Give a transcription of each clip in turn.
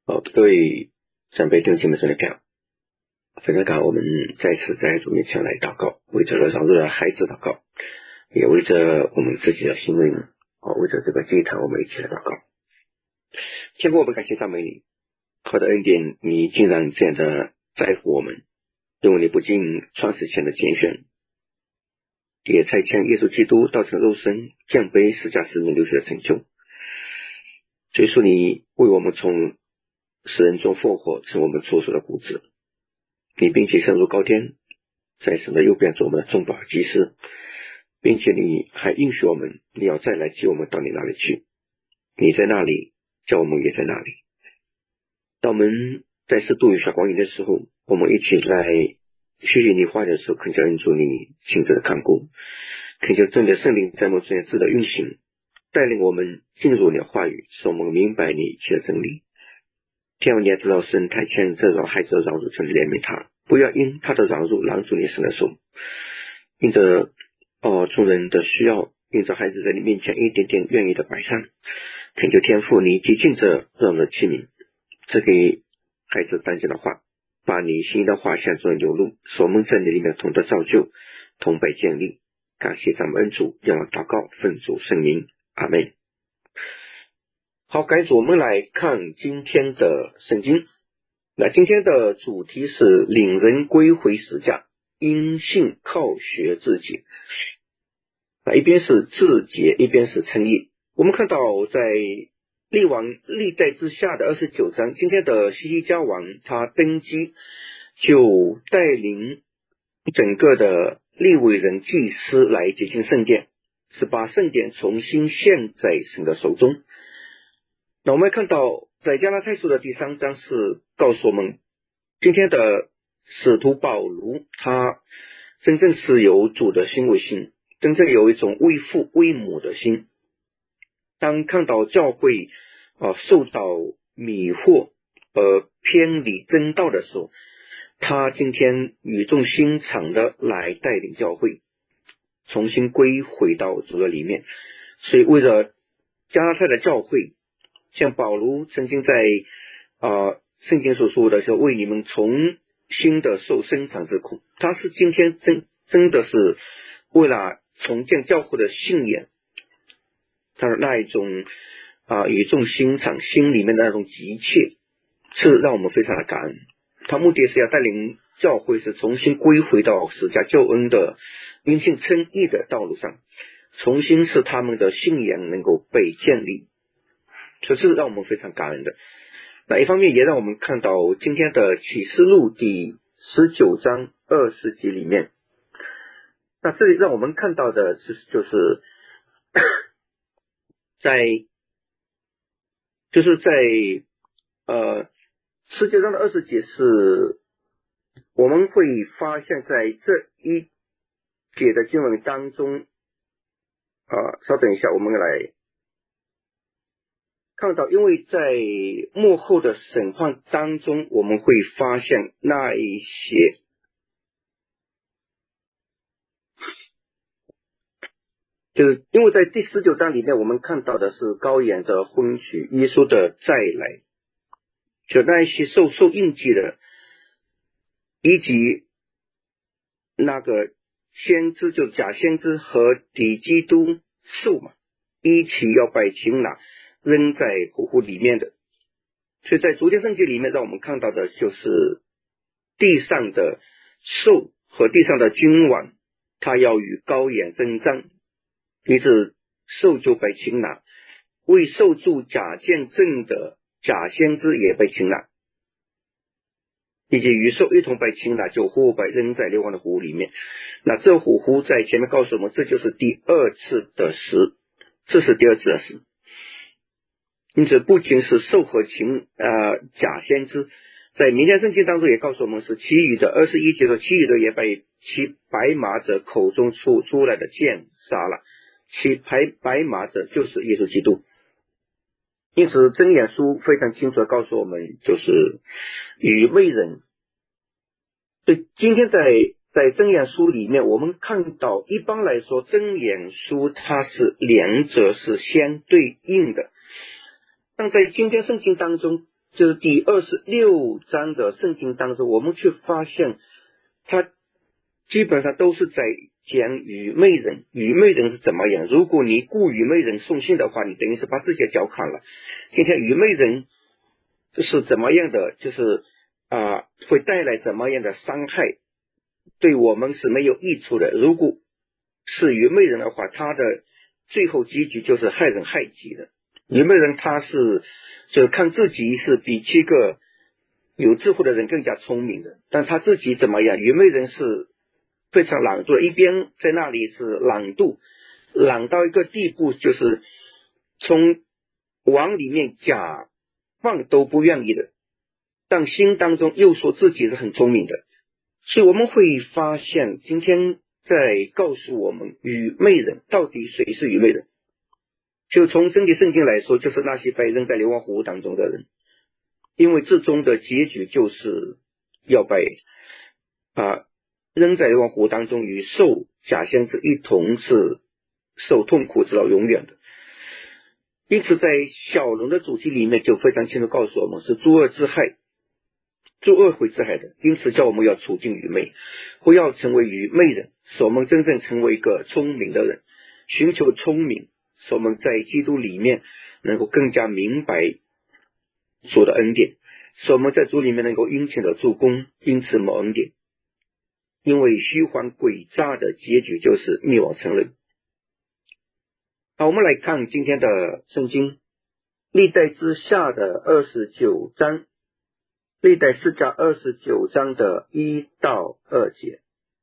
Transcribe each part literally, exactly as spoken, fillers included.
好，各位长辈弟兄姐妹，大家好，非常感恩我们再次在主面前来祷告，为这个长日的孩子祷告，也为着我们自己的心灵，为着这个祭坛，我们一起来祷告。天父，我们感谢赞美你，好的恩典，你竟然这样的在乎我们，因为你不仅创始前的拣选，也差遣耶稣基督道成肉身，降杯十架使命流血的成就。所以说你为我们从死人中复活，成我们出所的骨子，你并且升入高天，在神的右边做我们的中保祭司，并且你还应许我们，你要再来接我们到你那里去，你在那里，叫我们也在那里。当我们在世度有小光阴的时候，我们一起来学习你话的时候，恳求恩主你亲自的看顾，恳求真的圣灵在我们中间自的运行，带领我们进入你的话语，使我们明白你一切的真理。天父，你也知道神太欠这种孩子的饶恕，曾怜悯他，不要因他的饶恕拦住你神的手，因着哦众人的需要，因着孩子在你面前一点点愿意的摆上，恳求天父你洁净着让人器皿，赐给孩子单纯的话，把你心意的话向众人流露，使我们在你里面同得造就，同被建立。感谢咱们恩主，让我祷告奉主圣名，阿们。好，感谢我们来看今天的圣经。那今天的主题是领人归回十架，因信靠学自解。那一边是自解，一边是称义。我们看到在历王历代之下的二十九章，今天的西西家王他登基，就带领整个的利未人祭司来洁净圣殿，是把圣殿重新献在神的手中。那我们看到在加拉太书的第三章是告诉我们，今天的使徒保罗他真正是有主的心为心，真正有一种为父为母的心。当看到教会、呃、受到迷惑而偏离真道的时候，他今天语重心长的来带领教会重新归回到主的里面。所以为了加拉太的教会，像保罗曾经在呃圣经所说的是为你们重新的受生产之苦，他是今天真真的是为了重建教会的信仰，他的那一种啊、呃、语重心长，心里面的那种急切，是让我们非常的感恩。他目的是要带领教会是重新归回到十架救恩的因信称义的道路上，重新使他们的信仰能够被建立，这是让我们非常感恩的。那一方面也让我们看到今天的启示录第十九章二十节里面，那这里让我们看到的是就是在就是在呃十九章的二十节是我们会发现在这一节的经文当中啊、呃，稍等一下，我们来看到，因为在末后的审判当中，我们会发现那一些就是因为在第十九章里面，我们看到的是羔羊的婚娶，耶稣的再来，就那一些受受印记的，以及那个先知，就假先知和敌基督兽嘛，一起要被擒拿扔在火湖里面的。所以在昨天圣经里面让我们看到的就是地上的兽和地上的君王，他要与羔羊争战，于是兽就被擒拿，为受助假见证的假先知也被擒拿，以及与兽一同被擒拿，就活被扔在硫磺的湖里面。那这火湖在前面告诉我们，这就是第二次的死，这是第二次的死。因此不仅是兽和禽呃假先知，在民间圣经当中也告诉我们，是其余的二十一节说，其余的也被其白马者口中出出来的剑杀了，其白白马者就是耶稣基督。因此箴言书非常清楚的告诉我们，就是愚昧人。所以今天在在箴言书里面，我们看到一般来说箴言书它是两者是相对应的，但在今天圣经当中， 就是第二十六章的圣经当中，我们去发现他基本上都是在讲愚昧人，愚昧人是怎么样。如果你雇愚昧人送信的话，你等于是把自己的脚砍了。今天愚昧人是怎么样的，就是啊、呃，会带来怎么样的伤害，对我们是没有益处的。如果是愚昧人的话，他的最后结局就是害人害己的。愚昧人他是就看自己是比七个有智慧的人更加聪明的，但他自己怎么样？愚昧人是非常懒惰，一边在那里是懒惰，懒到一个地步，就是从往里面假放都不愿意的，但心当中又说自己是很聪明的。所以我们会发现，今天在告诉我们愚昧人到底谁是愚昧人。就从真理圣经来说，就是那些被扔在硫磺湖当中的人，因为最终的结局就是要被啊扔在硫磺湖当中，与兽假先知一同是受痛苦直到永远的。因此在小龙的主题里面就非常清楚告诉我们，是诸恶之害，诸恶会之害的。因此叫我们要处境愚昧，不要成为愚昧人，使我们真正成为一个聪明的人，寻求聪明，使我们在基督里面能够更加明白主的恩典，使我们在主里面能够殷勤的做工，因此蒙恩典。因为虚幻诡诈的结局就是灭亡成人。好，我们来看今天的圣经，历代之下的二十九章，历代世家二十九章的一到二节。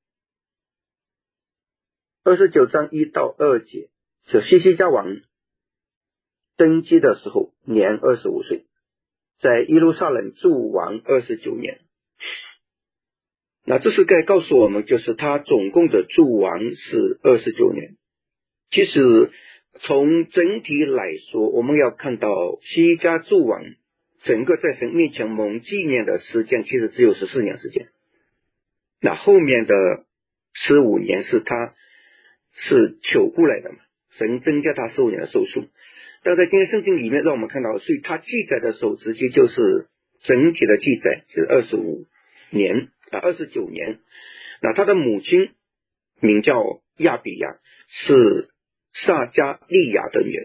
二十九章一到二节，就西西家王登基的时候年二十五岁，在耶路撒冷住王二十九年。那这是该告诉我们，就是他总共的住王是二十九年。其实从整体来说，我们要看到西家住王整个在神面前蒙纪念的时间其实只有十四年时间，那后面的十五年是他是求过来的嘛，神增加他十五年的寿数。但在今天圣经里面让我们看到，所以他记载的时候直接就是整体的记载是二十五年啊，二十九年。那他的母亲名叫亚比亚，是撒加利亚的女儿。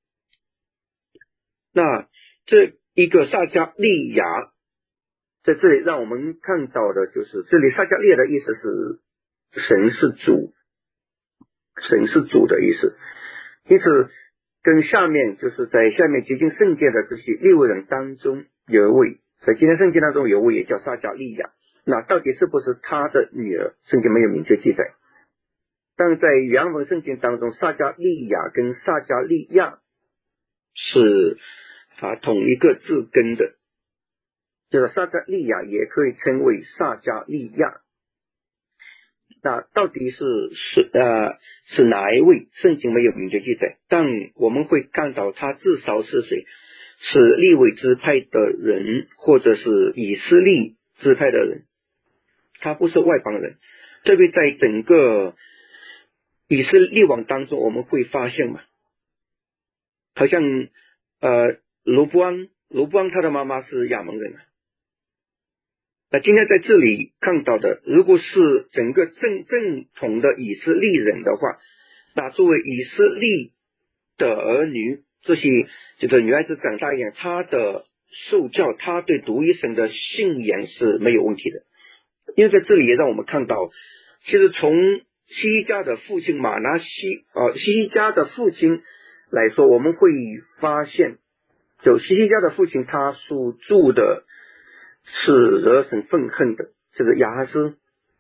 那这一个撒加利亚在这里让我们看到的就是，这里撒加利亚的意思是神是主，神是主的意思。因此跟下面就是在下面接近圣殿的这些利未人当中有一位，在今天圣经当中有一位也叫撒加利亚。那到底是不是他的女儿，圣经没有明确记载，但在原文圣经当中，撒加利亚跟撒加利亚是啊同一个字根的，就是撒加利亚也可以称为撒加利亚。那到底是是呃是哪一位，圣经没有明确记载，但我们会看到他至少是谁，是利未支派的人，或者是以色列支派的人，他不是外邦人。特别在整个以色列王当中，我们会发现嘛，好像呃罗波安罗波安他的妈妈是亚门人啊。那今天在这里看到的，如果是整个正正统的以色列人的话，那作为以色列的儿女，这些这个女孩子长大一点，她的受教，她对独一神的信仰是没有问题的。因为在这里也让我们看到，其实从西家的父亲马拿西呃西家的父亲来说，我们会发现，就西西家的父亲他所住的是惹神愤恨的这个亚哈斯，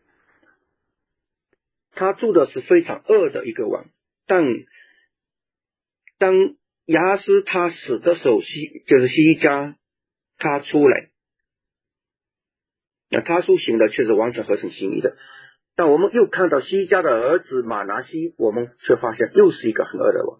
他住的是非常恶的一个王。但当亚哈斯他死的时候，西就是西家他出来，那他所行的却是完全合神心意的。但我们又看到西家的儿子马拿西，我们却发现又是一个很恶的王。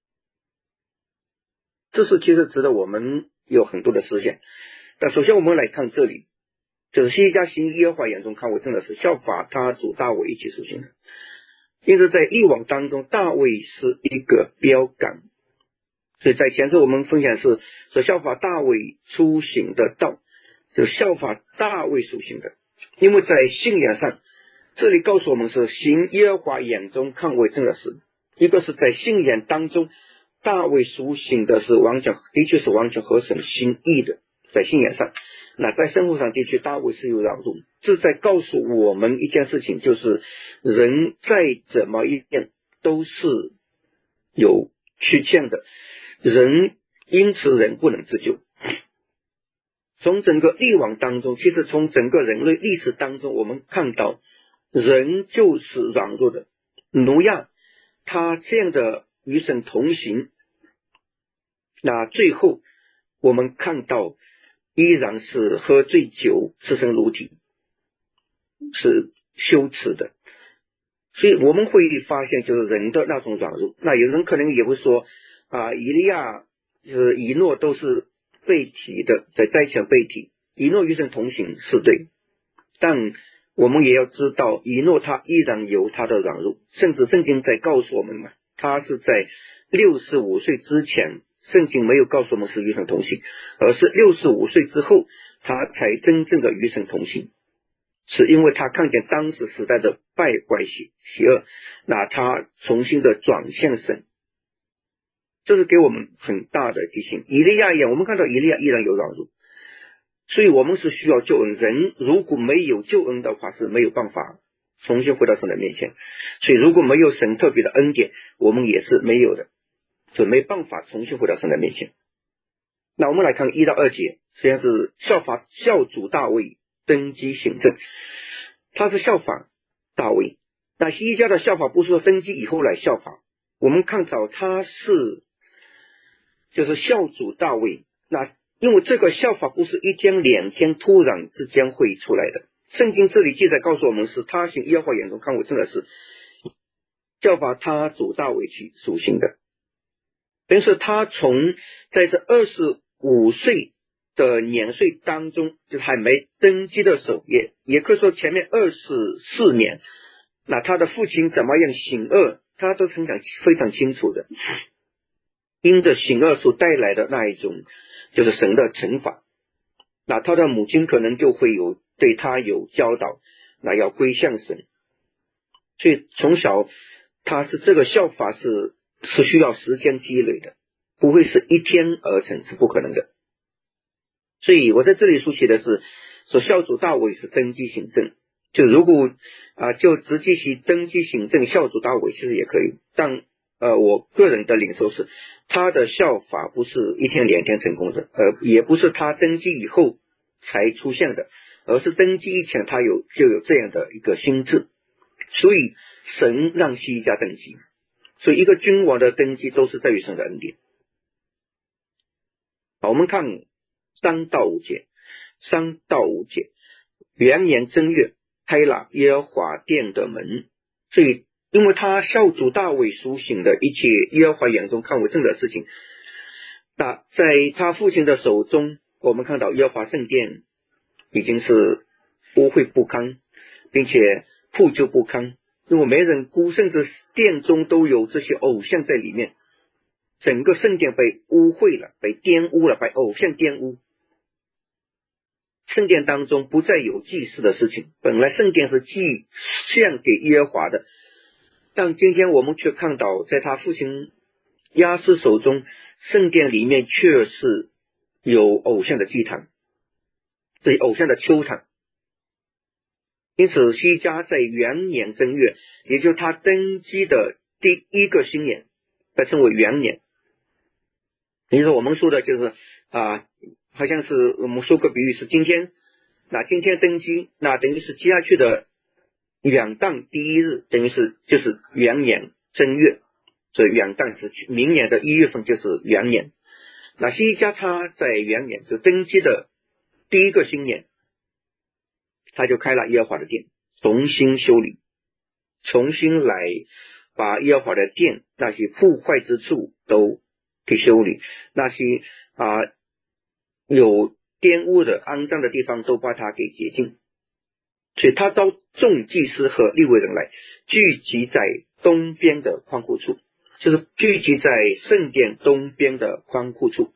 这是其实值得我们有很多的思想。但首先我们来看这里，就是西家行耶和华眼中看为正的事，效法他主大卫一起所行的。因此在列王当中，大卫是一个标杆， 所以在前次我们分享是说效法大卫出行的道，就是效法大卫所行的。因为在信仰上，这里告诉我们是行耶和华眼中看为正的事，一个是在信仰当中大卫所行的是完全的确是完全合神心意的，在信仰上。那在生活上的确大卫是有扰动，这在告诉我们一件事情，就是人再怎么样都是有缺陷的，人因此人不能自救。从整个历往当中，其实从整个人类历史当中，我们看到人就是软弱的。挪亚他这样的与神同行，那最后我们看到依然是喝醉酒赤身裸体，是羞耻的。所以我们会发现就是人的那种软弱。那有人可能也会说啊，以利亚就是以诺都是被提的，在灾前被提，以诺与神同行是对，但我们也要知道以诺他依然有他的软弱，甚至圣经在告诉我们嘛，他是在六十五岁之前，圣经没有告诉我们是与神同行，而是六十五岁之后他才真正的与神同行，是因为他看见当时时代的败坏邪邪恶，那他重新的转向神，这是给我们很大的提醒。以利亚一样，我们看到以利亚依然有软弱，所以我们是需要救恩，人如果没有救恩的话是没有办法重新回到神的面前，所以如果没有神特别的恩典，我们也是没有的，所以没办法重新回到神的面前。那我们来看一到二节，实际上是效法孝主大卫登基行政，他是效法大卫。那希西家的效法不是说登基以后来效法，我们看到他是就是孝主大卫，那因为这个效法不是一天两天突然之间会出来的，圣经这里记载告诉我们是他行耶和华眼中看为正的事，效法他主大卫去属性的。但是他从在这二十五岁的年岁当中，就还没登基的时候，也也可以说前面二十四年，那他的父亲怎么样行恶，他都非常非常清楚的，因着行恶所带来的那一种就是神的惩罚，那他的母亲可能就会有对他有教导，那要归向神，所以从小他是这个效法是是需要时间积累的，不会是一天而成，是不可能的。所以我在这里书写的是说孝主大卫是登基行政，就如果啊、呃、就直接去登基行政孝主大卫其实也可以，但呃我个人的领受是他的效法不是一天两天成功的，呃也不是他登基以后才出现的，而是登基以前他有就有这样的一个心智，所以神让希西家登基，所以一个君王的登基都是在于神的恩典。好，我们看三到五节，三到五节，元年正月开了耶和华殿的门，所以因为他孝主大卫苏醒的一切耶和华眼中看为正的事情，那在他父亲的手中，我们看到耶和华圣殿已经是污秽不堪，并且破旧不堪，因为没人顾，甚至殿中都有这些偶像在里面，整个圣殿被污秽了，被玷污了，被偶像玷污。圣殿当中不再有祭祀的事情，本来圣殿是祭献给耶和华的，但今天我们却看到在他父亲亚斯手中，圣殿里面却是有偶像的祭坛，这偶像的丘坛。因此希西家在元年正月，也就是他登基的第一个新年，被称为元年。也就是我们说的就是啊，好像是我们说个比喻是今天，那今天登基，那等于是接下去的元旦第一日，等于是就是元年正月，所以元旦是明年的一月份就是元年。那希西家他在元年就登基的第一个新年，他就开了耶和华的殿，重新修理，重新来把耶和华的殿那些破坏之处都给修理，那些啊、呃、有玷污的肮脏的地方都把它给洁净。所以他召众祭司和利未人来聚集在东边的宽阔处， 就是聚集在圣殿东边的宽阔处，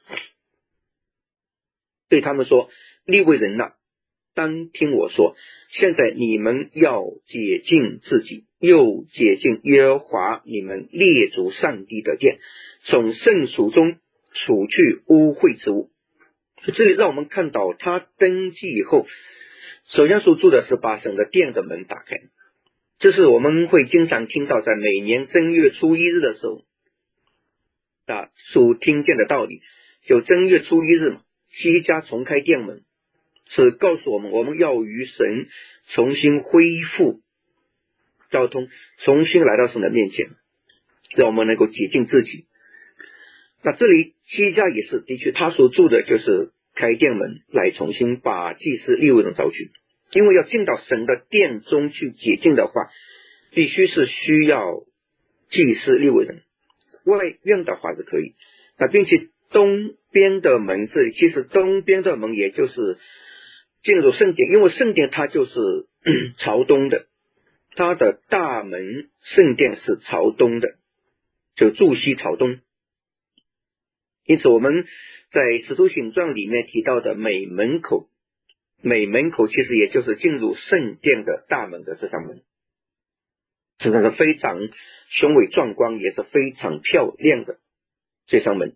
对他们说：利未人啊，当听我说，现在你们要洁净自己，又洁净耶和华你们列祖上帝的殿，从圣所中除去污秽之物。这里让我们看到他登基以后，首先所做的是把神的殿的门打开。这是我们会经常听到在每年正月初一日的时候啊所听见的道理。就正月初一日嘛，希西家重开殿门，是告诉我们我们要与神重新恢复交通，重新来到神的面前，让我们能够洁净自己。那这里希西家也是的确他所做的就是开殿门来重新把祭司利未人召去，因为要进到神的殿中去洁净的话，必须是需要祭司利未人，外院的话是可以。那并且东边的门，这里其实东边的门也就是进入圣殿，因为圣殿它就是朝东的，它的大门圣殿是朝东的，就柱西朝东。因此我们在使徒行传里面提到的美门口，美门口其实也就是进入圣殿的大门的这扇门，实际上是非常雄伟壮观，也是非常漂亮的这扇门。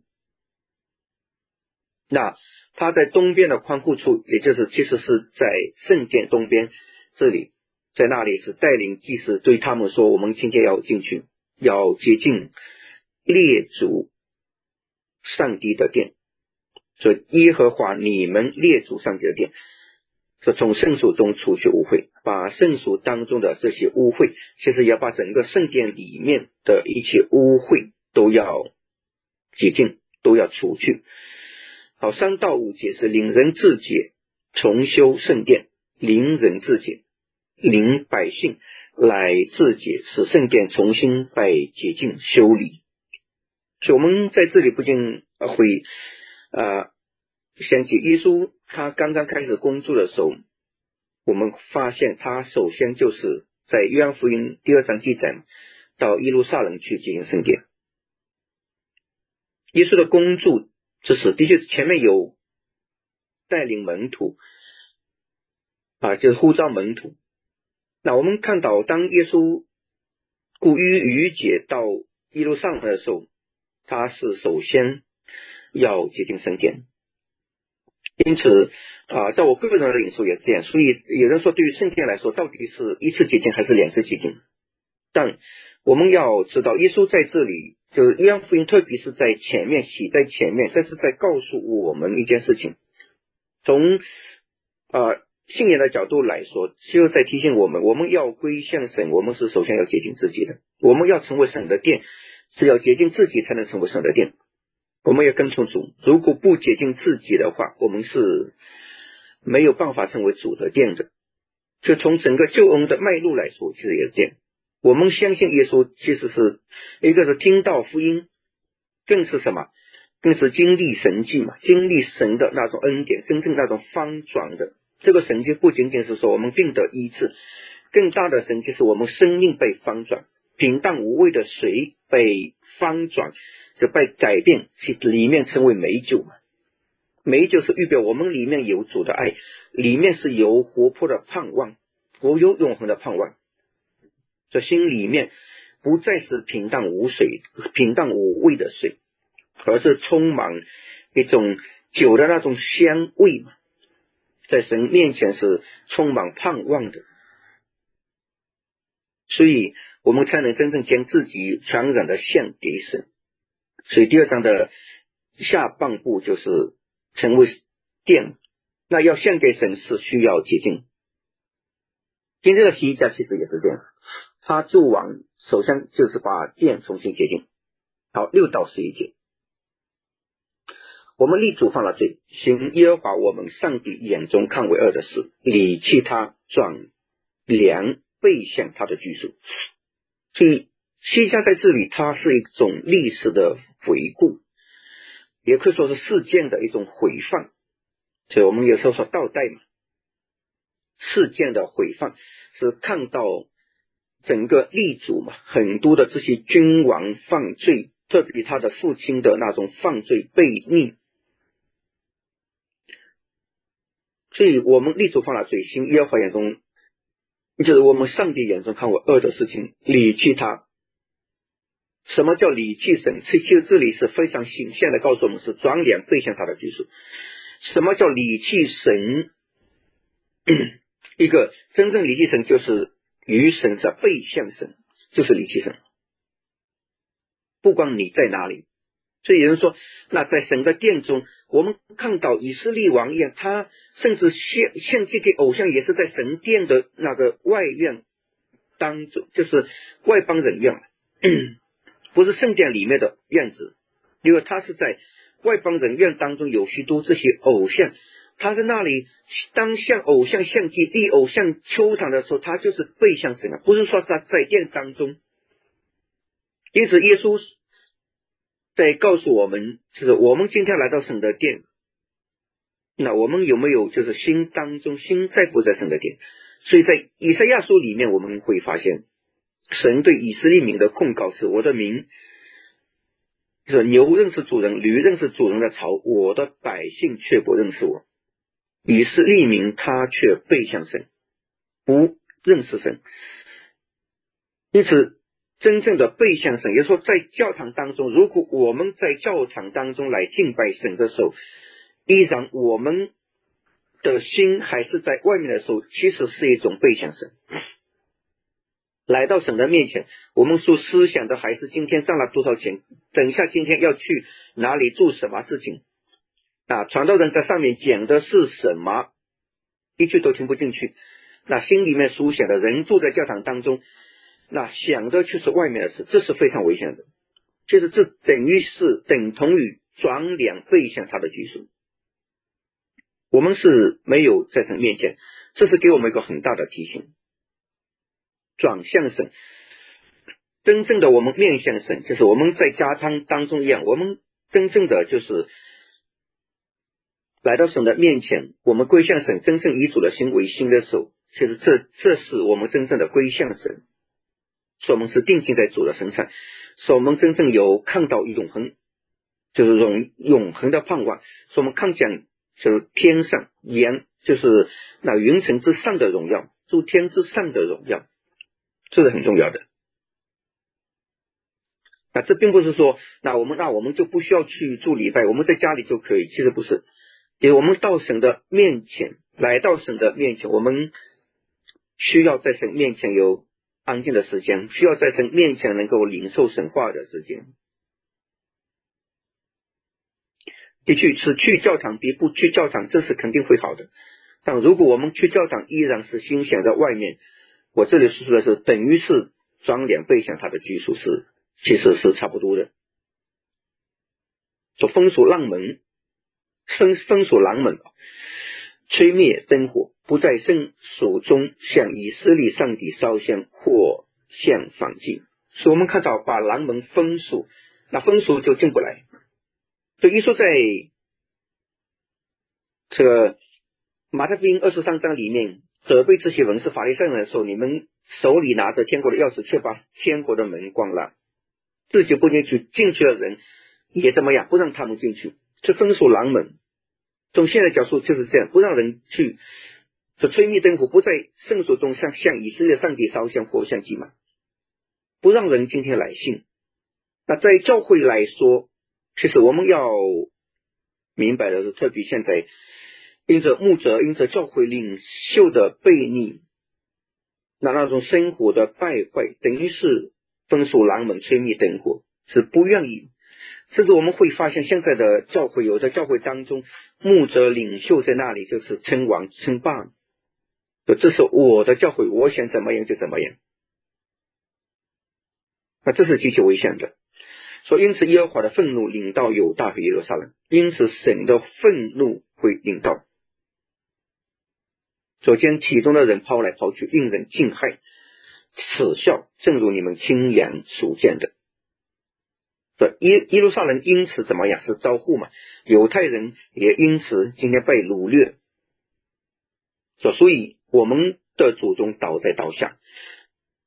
那它在东边的宽阔处，也就是其实是在圣殿东边，这里在那里是带领祭司对他们说，我们今天要进去，要接近列祖上帝的殿，所以耶和华你们列祖上帝的殿，说从圣所中除去污秽，把圣所当中的这些污秽，其实要把整个圣殿里面的一切污秽都要洁净，都要除去。好，三到五节是领人自洁，重修圣殿，领人自洁，领百姓来自洁，使圣殿重新被洁净修理。所以我们在这里不禁会呃想起耶稣他刚刚开始工作的时候，我们发现他首先就是在约翰福音第二章记载，到耶路撒冷去洁净圣殿。耶稣的工作这是的确前面有带领门徒啊，就是呼召门徒。那我们看到当耶稣故于逾节到耶路撒冷的时候，他是首先要洁净圣殿。因此啊，在我个人的领受也这样，所以有人说对于圣殿来说到底是一次洁净还是两次洁净，但我们要知道耶稣在这里就是约翰福音特别是在前面写在前面，这是在告诉我们一件事情，从呃信仰的角度来说，就在提醒我们我们要归向神，我们是首先要洁净自己的，我们要成为神的殿，是要洁净自己才能成为神的殿。我们要跟从主，如果不洁净自己的话，我们是没有办法成为主的殿的。就从整个救恩的脉络来说，其实也是这样。我们相信耶稣其实是一个是听到福音，更是什么，更是经历神迹嘛，经历神的那种恩典，真正那种翻转的。这个神迹不仅仅是说我们病得医治，更大的神迹是我们生命被翻转，平淡无味的水被翻转，就被改变，里面称为美酒嘛。美酒是预表我们里面有主的爱，里面是有活泼的盼望，有永恒的盼望。这心里面不再是平淡无水、平淡无味的水，而是充满一种酒的那种香味嘛，在神面前是充满盼望的。所以我们才能真正将自己全然的献给神。所以第二章的下半部就是成为殿，那要献给神是需要洁净。今天的希西家其实也是这样，他做完首先就是把殿重新洁净。好，六到十一节，我们立主犯了罪，行耶和华我们上帝眼中看为恶的事，离弃他，转良背向他的居所。所以希西家在这里它是一种历史的回顾，也可以说是事件的一种回放，所以我们有时候说倒带嘛，事件的回放是看到整个立主嘛，很多的这些君王犯罪，特别他的父亲的那种犯罪悖逆，所以我们立主犯了罪，行耶和华眼中，就是我们上帝眼中看为恶的事情，离弃他。什么叫离弃神？其实这里是非常显现的告诉我们，是转脸背向他的居所。什么叫离弃神？一个真正离弃神，就是与神是背向神，就是离弃神。不管你在哪里，所以有人说，那在神的殿中，我们看到以色列王一样，他甚至献献祭给偶像，也是在神殿的那个外院当中，就是外邦人院，不是圣殿里面的院子，因为他是在外邦人院当中有许多这些偶像，他在那里当向偶像献祭、立偶像丘坛的时候，他就是背向神啊，不是说他在殿当中。因此耶稣在告诉我们，就是我们今天来到神的殿，那我们有没有就是心当中心在不在神的殿？所以在以赛亚书里面我们会发现，神对以色列民的控告是，我的民就是牛认识主人，驴认识主人的槽，我的百姓却不认识我。以色列民他却背向神，不认识神。因此真正的背向神，也就是说在教堂当中，如果我们在教堂当中来敬拜神的时候，依然我们的心还是在外面的时候，其实是一种背向神。来到神的面前，我们所思想的还是今天赚了多少钱，等一下今天要去哪里做什么事情啊？传道人在上面讲的是什么，一句都听不进去。那心里面所想的，人住在教堂当中，那想的却是外面的事，这是非常危险的。其实这等于是等同于转脸背向他的居所。我们是没有在神面前，这是给我们一个很大的提醒。转向神，真正的我们面向神，就是我们在家堂当中一样，我们真正的就是来到神的面前，我们归向神，真正以主的心为心的时候，其实这这是我们真正的归向神，使我们是定睛在主的身上，使我们真正有看到永恒，就是永永恒的盼望，使我们看见就是天上沿就是那云层之上的荣耀，诸天之上的荣耀，这是很重要的。那这并不是说那我们那我们就不需要去做礼拜，我们在家里就可以，其实不是。因为我们到神的面前，来到神的面前，我们需要在神面前有安静的时间，需要在神面前能够领受神话的时间。的确是去教堂比不去教堂，这是肯定会好的。但如果我们去教堂依然是心想在外面，我这里说出的是等于是转脸背向他的居所，是其实是差不多的。说封锁廊门，封封锁廊门，吹灭灯火，不在圣所中向以色列上帝烧香或向燔祭。所以我们看到把廊门封锁，那封锁就进不来。所以说在这个马太福音二十三章里面责备这些文士法利赛人的时候，你们手里拿着天国的钥匙，却把天国的门关了，自己不进去，进去的人也怎么样，不让他们进去，这封锁廊门。从现在角度就是这样，不让人去，这吹灭灯火，不在圣所中向向以色列上帝烧香或向祭嘛，不让人今天来信。那在教会来说，其实我们要明白的是，特别现在因着牧者因着教会领袖的悖逆，那那种生活的败坏，等于是封锁廊门，吹灭灯火，是不愿意。甚至我们会发现现在的教会，有的教会当中牧者领袖在那里就是称王称霸，这是我的教会，我想怎么样就怎么样，那这是极其危险的。所以因此耶和华的愤怒领到犹大和耶路撒冷，因此神的愤怒会领到，所将其中的人抛来抛去，令人尽害耻笑，正如你们亲眼所见的。耶耶路撒冷因此怎么样，是遭护嘛，犹太人也因此今天被掳掠，所以我们的祖宗倒在刀下，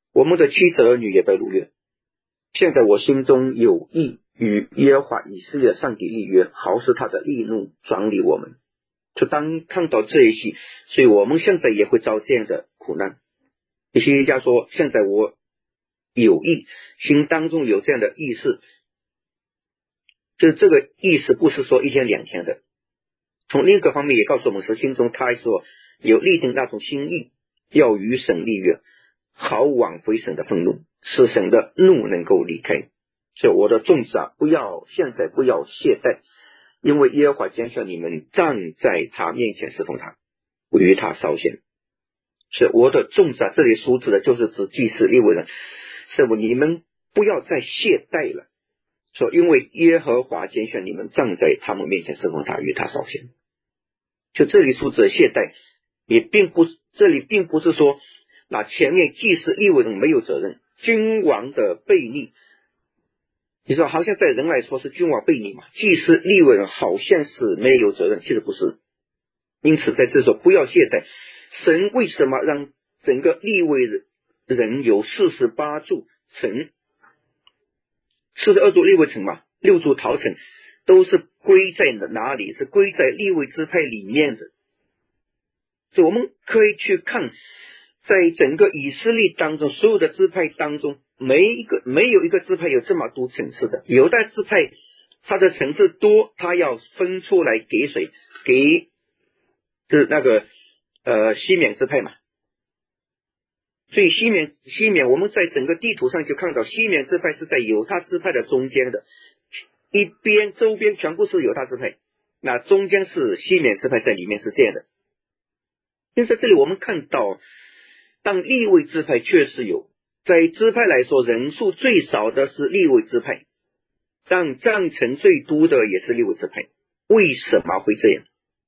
我们的妻子儿女也被掳掠。现在我心中有意与耶和华以色列上帝立约，好使他的义怒转离我们。就当看到这一些，所以我们现在也会遭这样的苦难。有些人家说，现在我有意，心当中有这样的意识，就是这个意思不是说一天两天的。从另一个方面也告诉我们说，心中他说有立定那种心意，要与神立约，好挽回神的愤怒，使神的怒能够离开。所以我的众子啊，不要现在不要懈怠，因为耶和华将向你们站在他面前侍奉他，与他烧献。所以我的众子啊，这里所指的就是指祭司利未人，是不你们不要再懈怠了，说因为耶和华拣选你们站在他们面前侍奉他，与他烧献。就这里所指的懈怠，也并不这里并不是说那前面祭司利未人没有责任，君王的悖逆，你说好像在人来说是君王悖逆嘛，祭司利未人好像是没有责任，其实不是。因此在这时候不要懈怠，神为什么让整个利未人有四十八柱城，四十二柱利未城嘛，六柱逃城，都是归在哪里？是归在利未支派里面的。所以我们可以去看，在整个以色列当中，所有的支派当中，没一个没有一个支派有这么多层次的。犹大支派它的层次多，它要分出来给谁？给是那个呃西缅支派嘛。所以西缅西缅我们在整个地图上就看到，西缅支派是在犹大支派的中间的，一边周边全部是犹大支派，那中间是西缅支派，在里面是这样的。因此这里我们看到，当利未支派确实有，在支派来说人数最少的是利未支派，但帐城最多的也是利未支派。为什么会这样？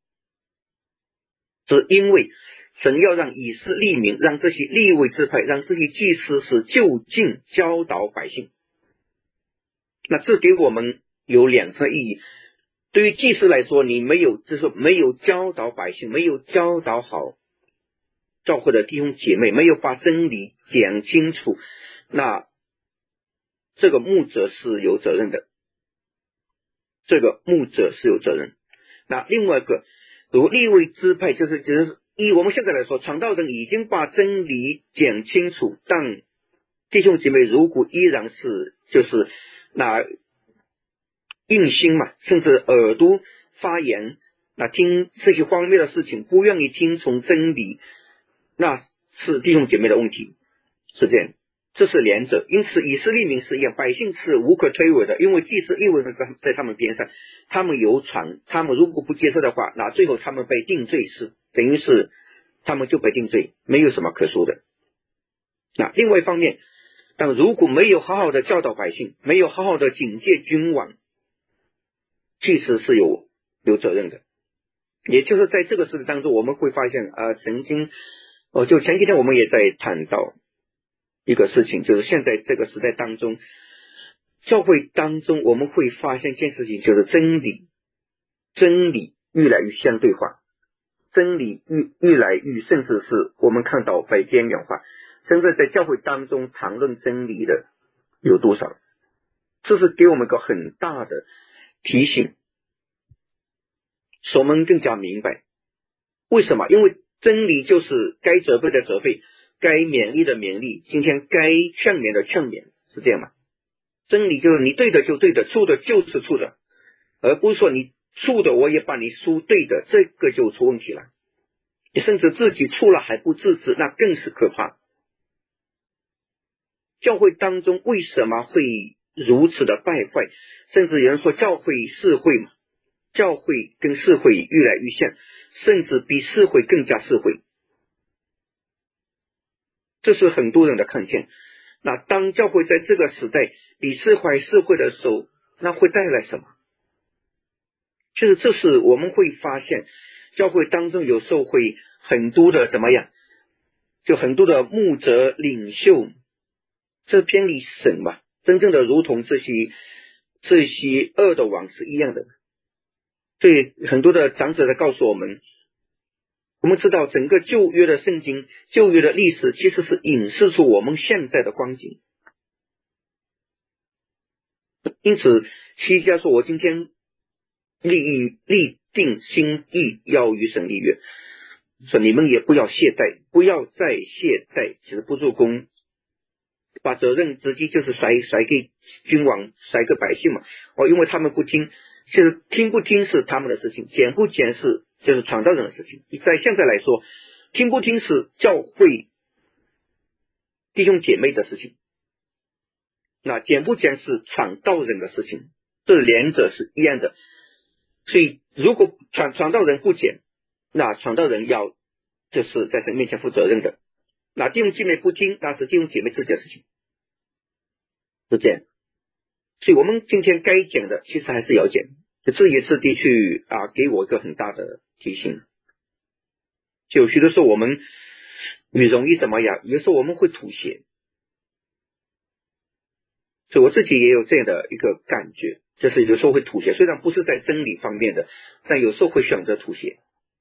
是因为神要让以色列民，让这些利未支派，让这些祭司是就近教导百姓。那这给我们有两层意义。对于祭司来说，你没有就是没有教导百姓，没有教导好教会的弟兄姐妹，没有把真理讲清楚，那这个牧者是有责任的，这个牧者是有责任。那另外一个，如利未支派，就是就是以我们现在来说，传道人已经把真理讲清楚，但弟兄姐妹如果依然是就是那硬心嘛，甚至耳朵发炎，那听这些荒谬的事情，不愿意听从真理，那是弟兄姐妹的问题，是这样，这是两者。因此以色列民是一样，百姓是无可推诿的，因为祭司利未人在他们边上，他们有传，他们如果不接受的话，那最后他们被定罪，是等于是他们就被定罪，没有什么可说的。那另外一方面，但如果没有好好的教导百姓，没有好好的警戒君王，祭司是有有责任的。也就是在这个时代当中，我们会发现啊、呃，曾经哦，就前几天我们也在谈到一个事情，就是现在这个时代当中，教会当中我们会发现一件事情，就是真理真理越来越相对化，真理越越来越甚至是我们看到被边缘化，甚至在教会当中谈论真理的有多少，这是给我们一个很大的提醒，使我们更加明白为什么。因为真理就是该责备的责备，该勉励的勉励，今天该劝勉的劝勉，是这样吗？真理就是你对的就对的，错的就是错的，而不是说你错的我也把你说对的，这个就出问题了。你甚至自己错了还不自知，那更是可怕。教会当中为什么会如此的败坏？甚至有人说教会社会嘛，教会跟社会越来越像，甚至比社会更加社会，这是很多人的看见。那当教会在这个时代比社会社会的时候，那会带来什么？就是这是我们会发现教会当中有时候会很多的怎么样，就很多的牧者领袖，这偏离神嘛，真正的如同这些这些恶的王是一样的。所以很多的长者在告诉我们， 我们知道整个旧约的圣经，旧约的历史其实是隐示出我们现在的光景。因此西家说，我今天立意立定心意要与神立约，说你们也不要懈怠，不要再懈怠，其实不做工，把责任直接就是甩甩给君王，甩给百姓嘛。哦，因为他们不听，其实听不听是他们的事情，检不检是就是传道人的事情。在现在来说，听不听是教会弟兄姐妹的事情，那检不检是传道人的事情，这两者是一样的。所以如果传传道人不检，那传道人要就是在神面前负责任的。那弟兄姐妹不听，那是弟兄姐妹自己的事情，是这样。所以我们今天该讲的其实还是要讲，这也是的确啊给我一个很大的提醒。就有许多时候我们你容易怎么样，有时候我们会妥协，所以我自己也有这样的一个感觉，就是有时候会妥协，虽然不是在真理方面的，但有时候会选择妥协。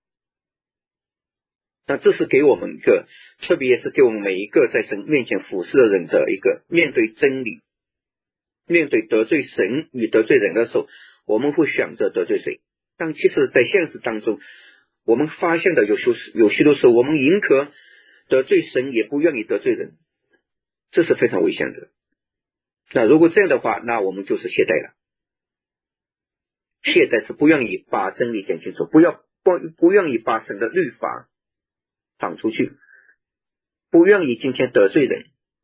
那这是给我们一个，特别是给我们每一个在神面前服侍的人的一个面对真理，面对得罪神与得罪人的时候，我们会选择得罪谁。但其实在现实当中，我们发现的有许有许多时候，我们宁可得罪神也不愿意得罪人，这是非常危险的。那如果这样的话，那我们就是懈怠了。懈怠是不愿意把真理讲清楚，不要不不愿意把神的律法放出去，不愿意今天得罪人。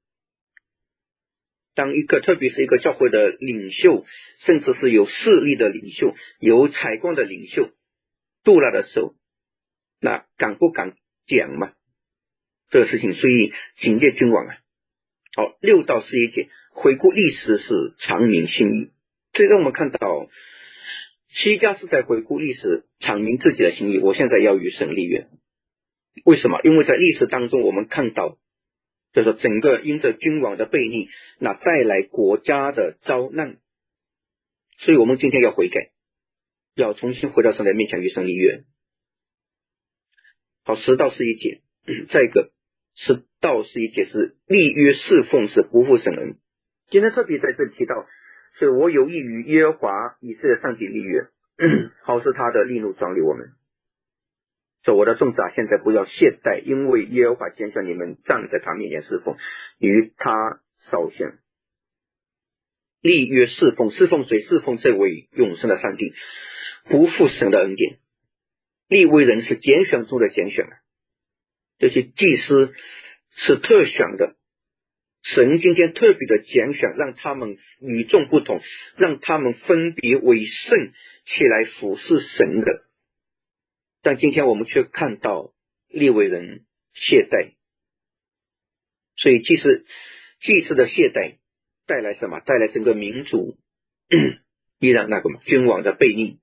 当一个特别是一个教会的领袖，甚至是有势力的领袖，有采光的领袖度了的时候，那敢不敢讲嘛？这个事情，所以警戒君王啊。好，六到十一节回顾历史是长明心意，这让我们看到西家是在回顾历史，阐明自己的心意。我现在要与神立约，为什么？因为在历史当中我们看到，就是整个因着君王的悖逆，那带来国家的遭难，所以我们今天要悔改，要重新回到神的面前与神立约。好，十到十一节，再一个十到十一节是立约侍奉是不负神恩。今天特别在这里提到，所以我有意与耶和华以色列上帝立约，好使他的力怒转离我们。说我的众子啊，现在不要懈怠，因为耶和华拣选你们站在他面前侍奉，与他烧香。立约侍奉，侍奉谁？侍奉这位永生的上帝，不负神的恩典。利未人是拣选中的拣选，这些祭司是特选的，神今天特别的拣选，让他们与众不同，让他们分别为圣起来服侍神的。但今天我们却看到利未人懈怠，所以祭司祭司的懈怠带来什么？带来整个民族依然那个君王的悖逆。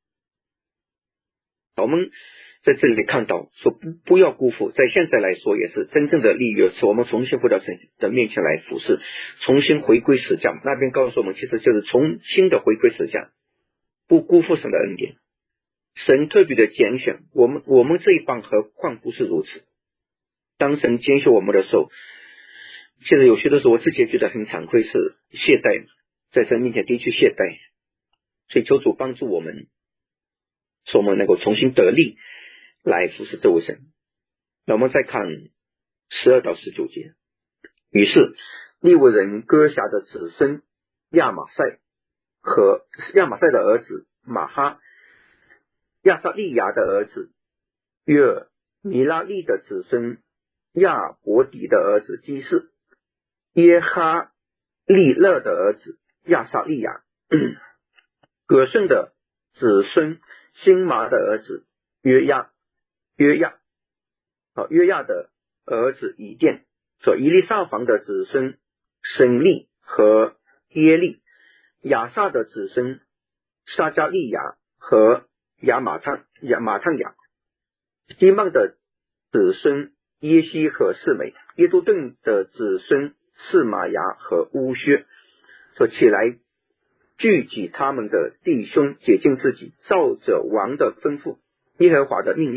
我们在这里看到说 不, 不要辜负，在现在来说也是真正的立约，是我们重新回到神的面前来服侍，重新回归实价。那边告诉我们，其实就是重新的回归实价，不辜负神的恩典。神特别的拣选我们，我们这一帮何况不是如此。当神拣选我们的时候，现在有些的时候我自己也觉得很惭愧，是懈怠，在神面前的确懈怠，所以求主帮助我们，使我们能够重新得力来服侍这位神。那我们再看十二到十九节，于是利未人歌辖的子孙亚玛赛和亚玛赛的儿子马哈，亚撒利亚的儿子约尔，米拉利的子孙亚伯迪的儿子基士，耶哈利勒的儿子亚撒利亚，葛顺的子孙辛麻的儿子约亚，约亚，好，约亚的儿子以甸，所以以利撒房的子孙省利和耶利，亚萨的子孙撒加利亚和亚马唱亚马唱雅，基曼的子孙耶西和示美，耶都顿的子孙示玛雅和乌薛，说起来聚集他们的弟兄，洁净自己，照着王的吩咐耶和华的命令，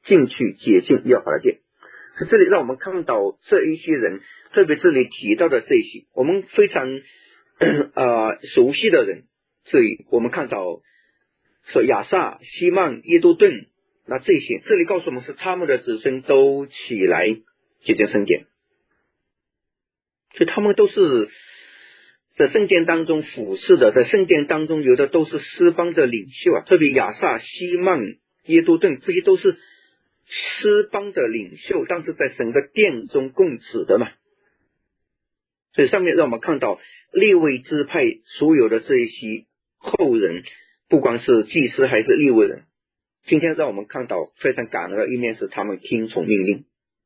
进去洁净耶和华的殿。所以这里让我们看到这一些人，特别这里提到的这一些我们非常呃熟悉的人，这里我们看到说亚萨、希曼、耶都顿，那这些这里告诉我们是他们的子孙都起来洁净圣殿，所以他们都是在圣殿当中服侍的，在圣殿当中有的都是诗邦的领袖啊，特别亚萨、希曼、耶都顿，这些都是诗邦的领袖，但是在神的殿中供职的嘛。所以上面让我们看到利未支派所有的这一些后人，不管是祭司还是利未人，今天让我们看到非常感恩的一面是他们听从命令，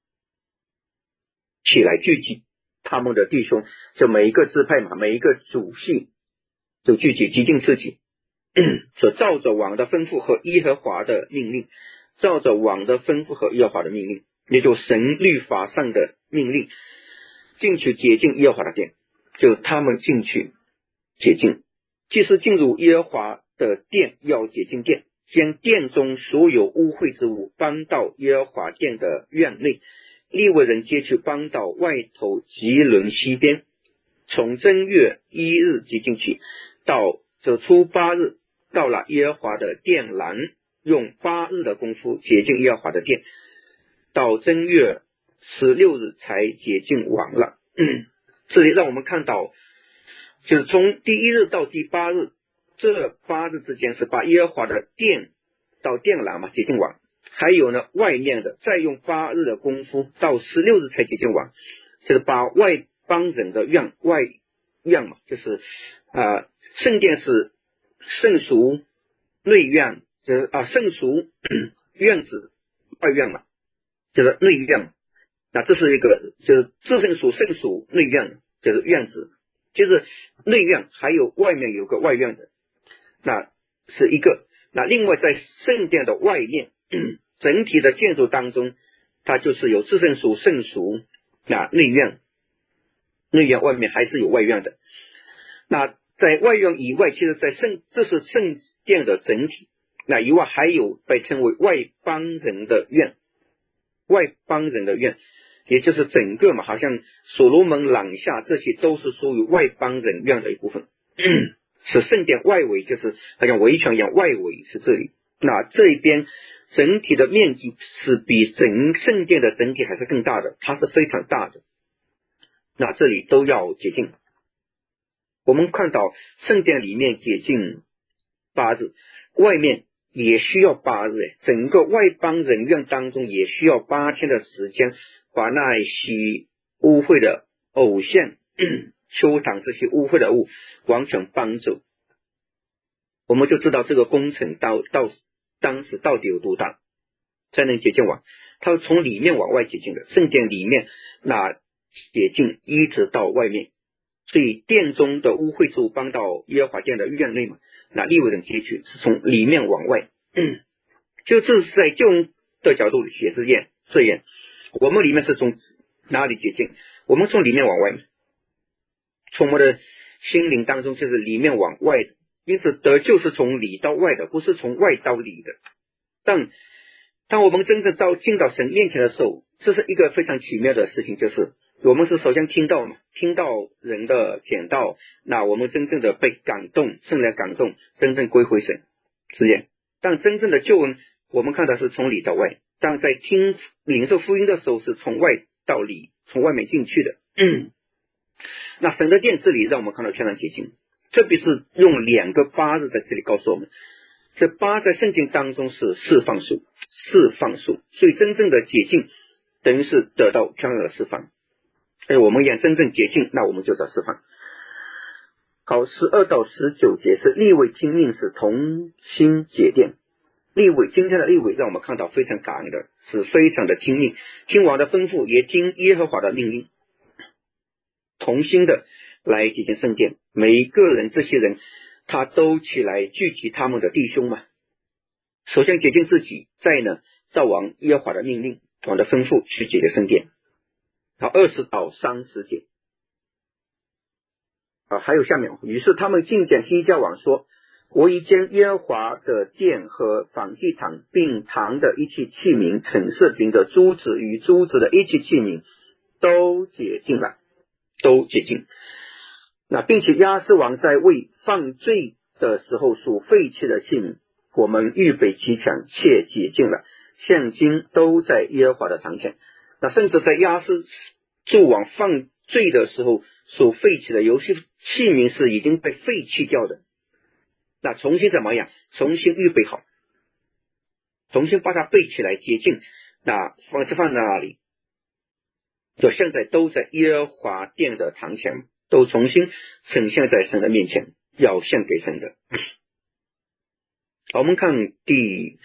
起来聚集他们的弟兄，就每一个支派嘛，每一个主系就聚集洁净自己，所照着王的吩咐和耶和华的命令，照着王的吩咐和耶和华的命令，也就神律法上的命令，进去洁净耶和华的殿，就他们进去洁净。即是进入耶和华的殿，要洁净殿，将殿中所有污秽之物搬到耶和华殿的院内，利未人皆去搬到外头吉伦西边，从正月一日洁净起，到这初八日，到了耶和华的殿栏，用八日的功夫洁净耶和华的殿，到正月十六日才洁净完了。嗯，这里让我们看到就是从第一日到第八日，这八日之间是把耶和华的殿到殿栏嘛洁净完，还有呢外面的再用八日的功夫到十六日才洁净完，就是把外邦人的院外院嘛，就是呃圣殿是圣俗内院，就是啊圣俗院子外院嘛，就是内院，那这是一个就是至圣属圣属内院，就是院子，就是内院还有外面有个外院的，那是一个。那另外在圣殿的外面整体的建筑当中，它就是有至圣属圣属那内院，内院外面还是有外院的。那在外院以外，其实在圣这是圣殿的整体，那以外还有被称为外邦人的院，外邦人的院也就是整个嘛，好像所罗门廊下这些都是属于外邦人院的一部分。是圣殿外围，就是好像围墙一样，外围是这里，那这一边整体的面积是比整圣殿的整体还是更大的，它是非常大的，那这里都要洁净。我们看到圣殿里面洁净八日，外面也需要八日，整个外邦人院当中也需要八天的时间，把那些污秽的偶像丘坛这些污秽的物完全搬走。我们就知道这个工程到到当时到底有多大才能洁净完，它是从里面往外洁净的，圣殿里面那洁净一直到外面，所以殿中的污秽之物搬到耶和华殿的院内嘛，那利未人接去是从里面往外。嗯，就这是在救恩的角度也是验这样，我们里面是从哪里洁净？我们从里面往外，从我们的心灵当中就是里面往外的，因此得救是从里到外的，不是从外到里的。但当我们真正到进到神面前的时候，这是一个非常奇妙的事情，就是我们是首先听到嘛，听到人的讲道，那我们真正的被感动，圣灵感动，真正归回神是这样。但真正的救恩我们看到是从里到外，但在听领受福音的时候是从外到里，从外面进去的。嗯，那神的殿这里让我们看到全然洁净，特别是用两个八日在这里告诉我们，这八在圣经当中是释放数，释放数，所以真正的洁净等于是得到全然的释放。而我们要真正洁净，那我们就叫释放。好，十二到十九节是利未听命是同心洁殿。利未今天的利未让我们看到非常感恩的，是非常的听命，听王的吩咐，也听耶和华的命令，同心的来洁净圣殿。每一个人这些人他都起来聚集他们的弟兄嘛，首先洁净自己，再呢照王耶和华的命令，王的吩咐去洁净圣殿。好，二十到三十节啊，还有下面，于是他们进见西家王说， 我已将耶和华的殿和燔祭坛并坛的一切器皿、陈设饼的珠子与珠子的一切器皿都洁净了，都洁净。那并且亚斯王在为犯罪的时候所废弃的器皿，我们预备齐全，且洁净了，现今都在耶和华的堂前。那甚至在亚斯诸王犯罪的时候所废弃的有些器皿是已经被废弃掉的，那重新怎么样？重新预备好，重新把它备起来洁净，那放放在那里，就现在都在耶和华殿的堂前，都重新呈现在神的面前，要献给神的。好，我们看第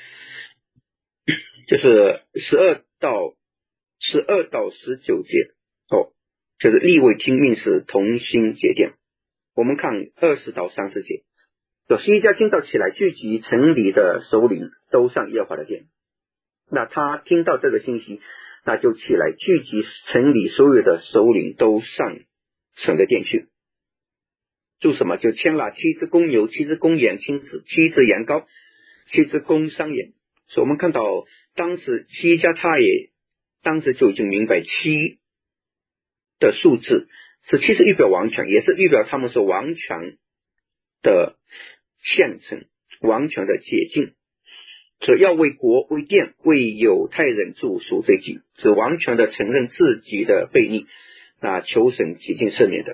就是十二到十二到十九节，哦，就是利未听命使同心结殿。我们看二十到三十节，有西家听到起来，聚集城里的首领都上耶和华的殿。那他听到这个信息，那就起来聚集城里所有的首领都上神的殿去。做什么？就牵了七只公牛、七只公羊、七只七只羊羔、七只公山羊。所以我们看到当时西家他也当时就已经明白七的数字是其实预表王权，也是预表他们是王权的现成，王权的解禁。所以要为国为殿为犹太人做赎罪祭，是王权的承认自己的悖逆，那求神洁净赦免的。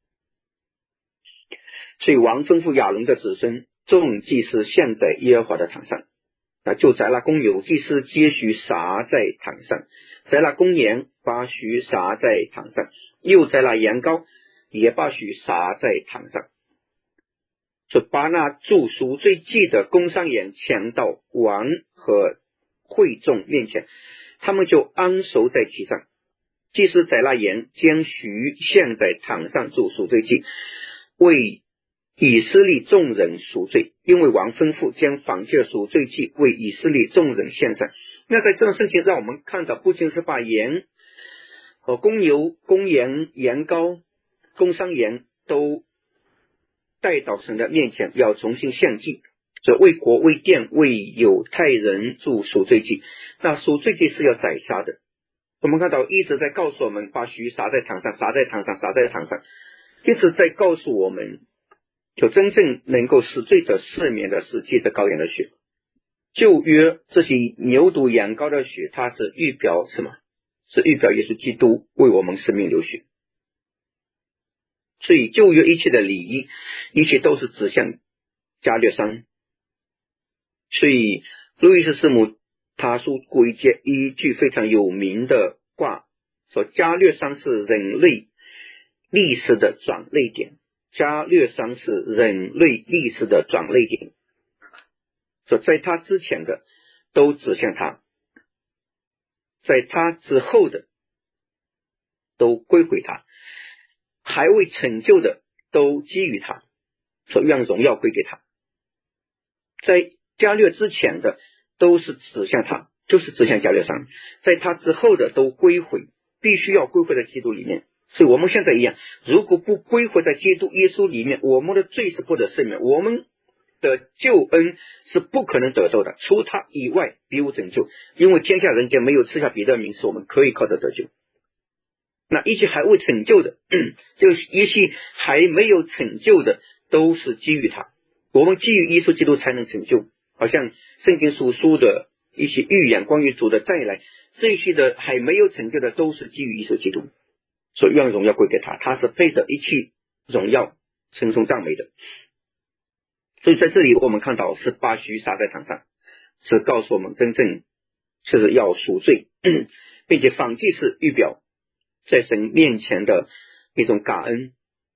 所以王吩咐亚伦的子孙众祭司献在耶和华的坛上，那就宰了公牛，祭司接续撒在坛上，宰了公羊，把许撒在坛上，又宰了羊羔，也把许撒在坛上，就把那做赎罪祭的公山羊牵到王和会众面前，他们就安守在其上。祭司宰了羊，将许献在坛上做赎罪祭，为以色列众人赎罪，因为王吩咐将燔祭赎罪祭为以色列众人献上。那在这种事情让我们看到，不仅是把羊和公牛、公羊、羊羔、公山羊都带到神的面前，要重新献祭，这为国为殿为犹太人做赎罪祭。那赎罪祭是要宰杀的，我们看到一直在告诉我们，把许撒在坛上，撒在坛上，撒在坛上，一直在告诉我们，就真正能够使罪者赦免的是借着羔羊的血。旧约这些牛犊羊羔的血，它是预表什么？是预表耶稣基督为我们生命流血。所以旧约一切的礼仪，一切都是指向加略山。所以路易斯师母他说过一节一句非常有名的话，说加略山是人类历史的转捩点，加略山是人类历史的转捩点，说在他之前的都指向他，在他之后的都归回他，还未成就的都基于他，说让荣耀归给他。在加略之前的都是指向他，就是指向加略山，在他之后的都归回，必须要归回在基督里面。所以我们现在一样，如果不归回在基督耶稣里面，我们的罪是不得赦免，我们的救恩是不可能得到的，除他以外别无拯救，因为天下人间没有赐下别的名是我们可以靠着得救。那一切还未成就的，就一切还没有成就的都是基于他，我们基于耶稣基督才能成就。好像圣经所说的一些预言关于主的再来，这些的还没有成就的都是基于耶稣基督，所以让荣耀归给他，他是配得一切荣耀称颂赞美的。所以在这里我们看到是把许撒在坛上，是告诉我们真正是要赎罪，并且燔祭是预表在神面前的一种感恩。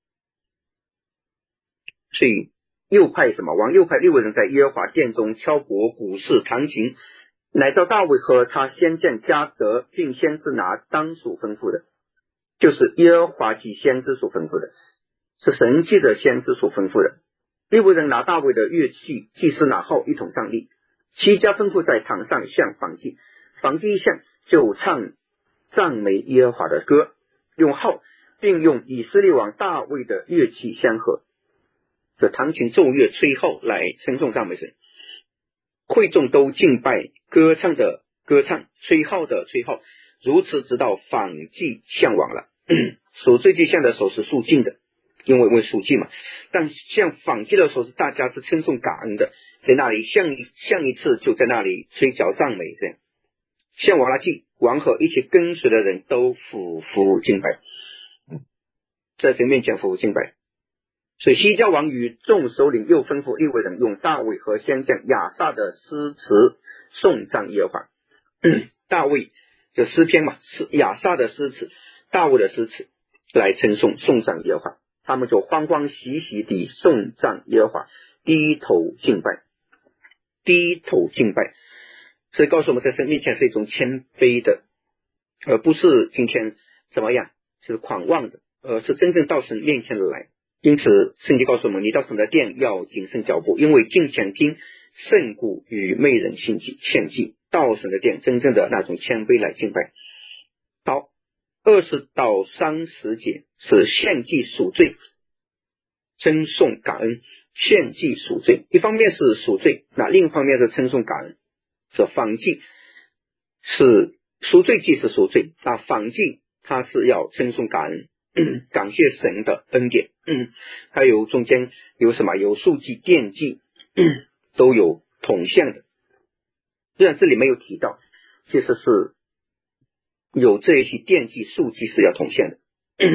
所以右派什么？王右派六个人在耶和华殿中敲钹、鼓瑟、弹琴，乃照大卫和他先见迦得并先知拿当所吩咐的，就是耶和华及先知所吩咐的，是神藉着先知所吩咐的。利未人拿大卫的乐器，祭司拿号一同上立，七家吩咐在坛上向燔祭，燔祭一向就唱赞美耶和华的歌，用号并用以色列王大卫的乐器相合。 这弹琴奏乐吹号来称颂赞美神，会众都敬拜，歌唱的歌唱，吹号的吹号，如此直到仿祭向往了。守罪祭向的手是肃静的，因为为属祭嘛，但像仿祭的时候是大家是称颂感恩的，在那里像像一次就在那里吹角赞美这样。向往了祭，王和一起跟随的人都俯伏敬拜，在神面前俯伏敬拜。所以西家王与众首领又吩咐利未人用大卫和先将亚萨的诗词颂赞耶和华。大卫就诗篇嘛，是亚萨的诗词，大卫的诗词来称颂颂赞耶和华，他们就欢欢喜喜地颂赞耶和华，低头敬拜，低头敬拜。所以告诉我们，在神面前是一种谦卑的，而不是今天怎么样是狂妄的，而是真正到神面前来。因此圣经告诉我们，你到神的殿要谨慎脚步，因为敬前听胜过与媚人献祭献祭。到神的殿真正的那种谦卑来敬拜。好，二十到三十节是献祭赎罪，称颂感恩。献祭赎罪，一方面是赎罪，那另一方面是称颂感恩。这仿祭是赎罪祭是赎罪，那仿祭它是要称颂感恩，感谢神的恩典。嗯，还有中间有什么？有赎祭、奠祭，都有同向的。虽然这里没有提到，其实是有这一些奠祭、赎祭是要同向的。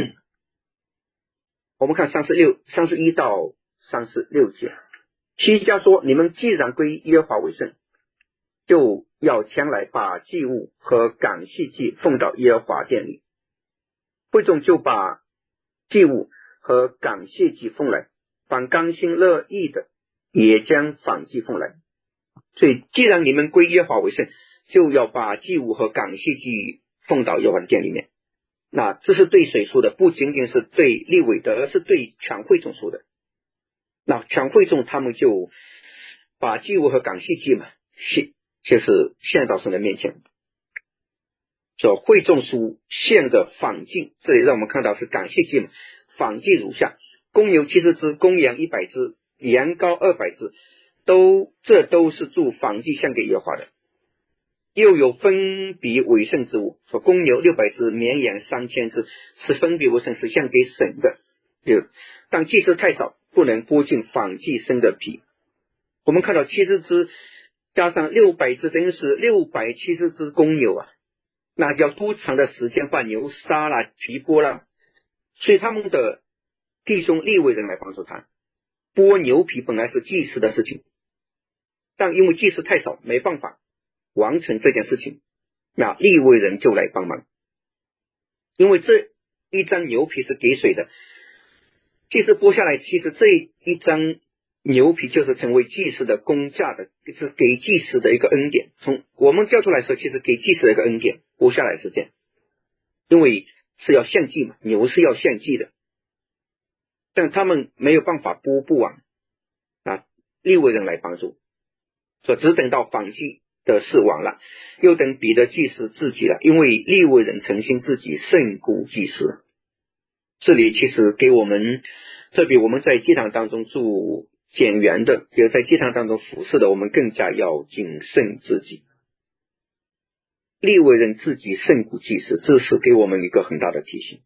我们看三十六、三十一到三十六节，西家说：你们既然归耶和华为圣，就要将来把祭物和感谢祭奉到耶和华殿里。会众就把祭物和感谢祭奉来，凡甘心乐意的也将反祭奉来。所以既然你们归耶和华为圣，就要把祭物和感谢祭奉到耶和华的殿里面。那这是对谁说的？不仅仅是对利未的，而是对全会众说的。那全会众他们就把祭物和感谢祭嘛，就是献到神的面前。所以会众属献的反祭，这里让我们看到是感谢祭嘛，反祭如下：公牛七十只，公羊一百只，羊羔二百只，都这都是做反祭献给耶和华的。又有分别为圣之物，说公牛六百只，绵羊三千只，是分别为圣，是献给神的。有，但祭司太少，不能剥尽反祭生的皮。我们看到七十只加上六百只，等于是六百七十只公牛啊，那要多长的时间把牛杀了、皮剥了？所以他们的弟兄利未人来帮助他。剥牛皮本来是祭司的事情，但因为祭司太少，没办法完成这件事情，那利未人就来帮忙。因为这一张牛皮是给谁的？祭司剥下来，其实这一张牛皮就是成为祭司的工价的，是给祭司的一个恩典。从我们教出来说，其实给祭司的一个恩典，剥下来是这样，因为是要献祭嘛，牛是要献祭的，但他们没有办法剥不完啊，利未人来帮助，所以只等到反祭的事完了，又等别的祭司自己了，因为利未人诚心自己胜过祭司。这里其实给我们，特别我们在祭坛当中做检员的，比如在祭坛当中服侍的，我们更加要谨慎自己。利未人自己胜过祭司，这是给我们一个很大的提醒。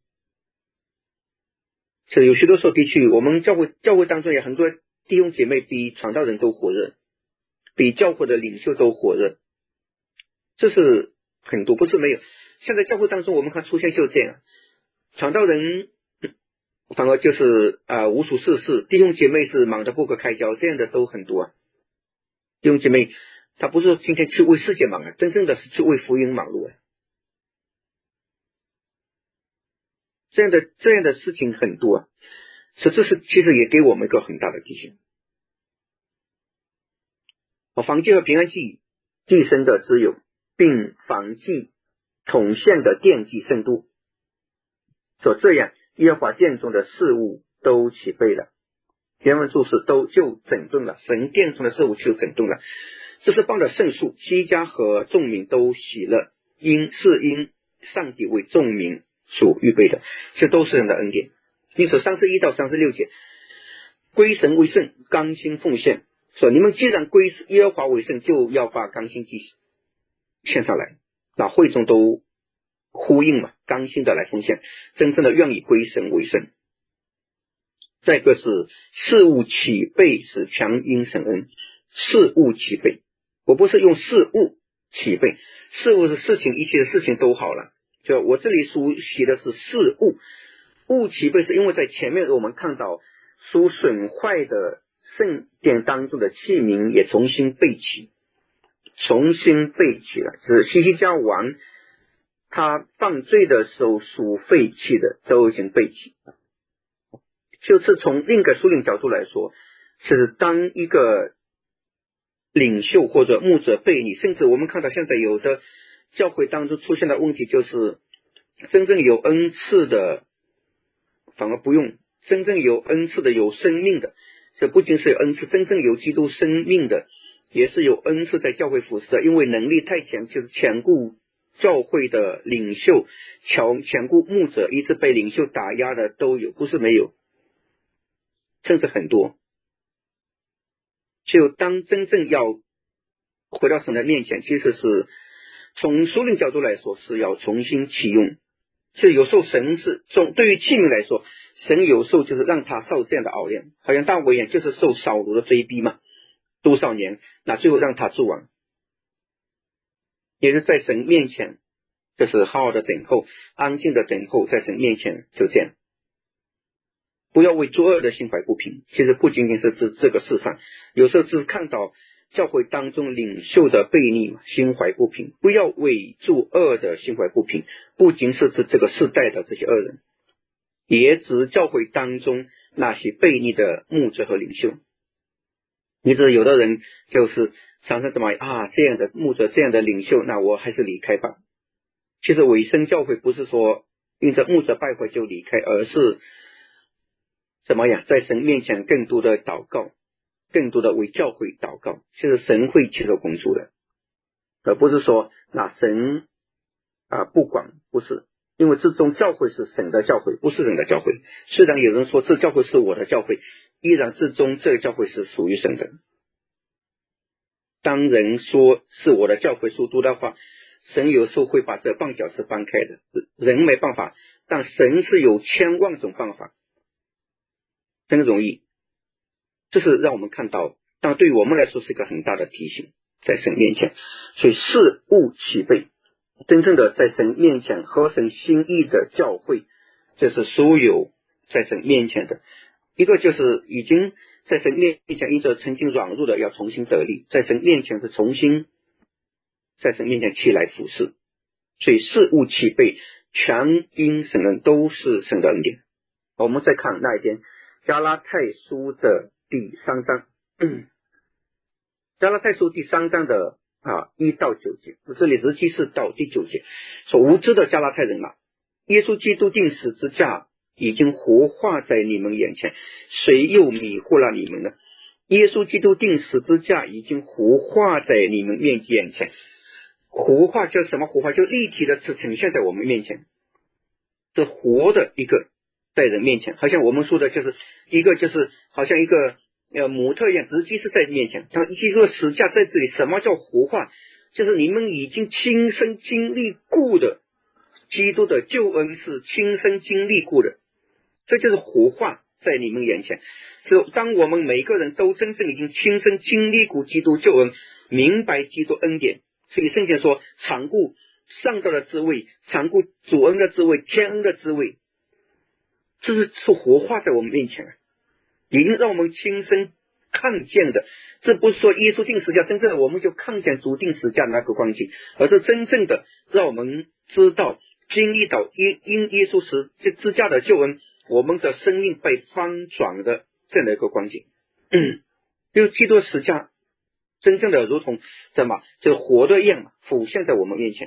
所以有许多时候的确，我们教会教会当中有很多弟兄姐妹比传道人都火热，比教会的领袖都火热，这是很多，不是没有。现在教会当中我们看出现就这样，传道人反而就是呃无所事事，弟兄姐妹是忙得不可开交，这样的都很多啊。弟兄姐妹他不是今天去为世界忙啊，真正的是去为福音忙碌啊。这样的这样的事情很多啊，所以这是其实也给我们一个很大的提醒。燔祭和平安祭祭牲的只有，并燔祭统献的奠祭圣度，所以这样耶和华殿中的事物都齐备了。原文注释都就整顿了，神殿中的事物就整顿了。这是帮的圣数，西家和众民都喜乐，因是因上帝为众民所预备的，这都是人的恩典。因此三十一到三十六节， 归神为圣，刚心奉献。说你们既然归耶和华为圣，就要把刚心祭献上来。那会众都呼应嘛，刚心的来奉献，真正的愿意归神为圣。再一个是事物齐备，是强因神恩。事物齐备，我不是用事物齐备，事物是事情，一切的事情都好了。就我这里书写的是事物，物齐备是因为在前面我们看到属损坏的圣殿当中的器皿也重新备齐，重新备齐了。就是西西家王他犯罪的时候属废弃的都已经备齐。就是从另一个属灵角度来说，就是当一个领袖或者牧者背逆，甚至我们看到现在有的教会当中出现的问题，就是真正有恩赐的反而不用，真正有恩赐的有生命的，这不仅是有恩赐，真正有基督生命的也是有恩赐在教会服侍的，因为能力太强，就是强固教会的领袖，强强固牧者一直被领袖打压的都有，不是没有，甚至很多。就当真正要回到神的面前，其实是从属灵角度来说是要重新启用。就有时候神是从对于器皿来说，神有时候就是让他受这样的熬炼，好像大卫一样，就是受扫罗的追逼嘛，多少年，那最后让他做王，也是在神面前就是好好的等候，安静的等候，在神面前就这样。不要为作恶的心怀不平，其实不仅仅是指这个世上，有时候只是看到教会当中领袖的悖逆，心怀不平。不要为作恶的心怀不平，不仅是指这个世代的这些恶人，也指教会当中那些悖逆的牧者和领袖。你知有的人就是常常怎么啊，这样的牧者，这样的领袖，那我还是离开吧。其实委身教会不是说因着牧者败坏就离开，而是怎么样在神面前更多的祷告，更多的为教会祷告，其实神会接受工作的，而不是说那神啊不管，不是，因为这种教会是神的教会，不是人的教会。虽然有人说这教会是我的教会，依然至终这个教会是属于神的。当人说是我的教会属督的话，神有时候会把这绊脚石搬开的，人没办法，但神是有千万种办法，真容易。这是让我们看到，但对于我们来说是一个很大的提醒，在神面前，所以事物齐备，真正的在神面前合神心意的教会，这是所有在神面前的。一个就是已经在神面前因着曾经软弱的要重新得力，在神面前是重新在神面前起来服侍，所以事物齐备，全因神恩，都是神的恩典。我们再看那一边加拉太书的第三章，嗯、加拉太书第三章的啊一到九节，这里十七是到第九节，说无知的加拉太人啊，耶稣基督钉十字架已经活化在你们眼前，谁又迷惑了你们呢？耶稣基督钉十字架已经活化在你们面眼前，活化叫什么？活化就立体的呈现在我们面前，这活的一个在人面前，好像我们说的就是一个就是好像一个呃模特一样，实际是在面前。他基督的十字架在这里，什么叫活化？就是你们已经亲身经历过的，基督的救恩是亲身经历过的，这就是活化在你们眼前。是当我们每个人都真正已经亲身经历过基督救恩，明白基督恩典，所以圣经说尝过上道的滋味，尝过主恩的滋味，天恩的滋味，这是是活化在我们面前，已经让我们亲身看见的。这不是说耶稣钉十字架真正的我们就看见主钉十字架那个光景，而是真正的让我们知道经历到因因耶稣十字架的救恩，我们的生命被翻转的这样的一个光景。嗯，就基督十字架真正的如同什么，这活的一样浮现在我们面前。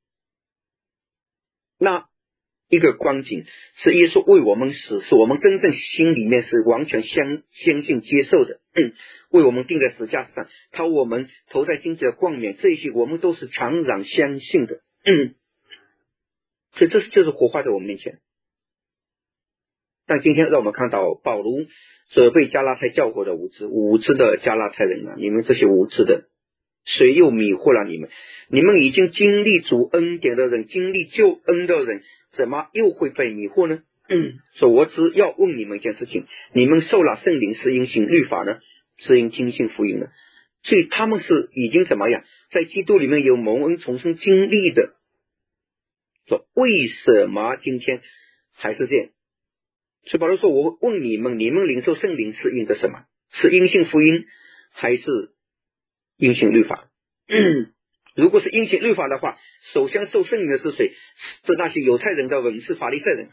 那一个光景是耶稣为我们死，是我们真正心里面是完全相相信接受的，嗯，为我们钉在十字架上，他我们投在荆棘的冠冕，这些我们都是全然相信的，嗯，所以这是就是活化在我们面前。但今天让我们看到保罗责备加拉太教会的无知，无知的加拉太人啊，你们这些无知的，谁又迷惑了你们？你们已经经历主恩典的人，经历救恩的人，怎么又会被迷惑呢？嗯，所以我只要问你们一件事情，你们受了圣灵是因信律法呢，是因听信福音呢？所以他们是已经怎么样，在基督里面有蒙恩重生经历的。说为什么今天还是这样？所以保罗说，我问你们，你们领受圣灵是因着什么？是因信福音还是因信律法？嗯，如果是因信律法的话，首先受圣灵的是谁？是那些犹太人的文士法利赛人，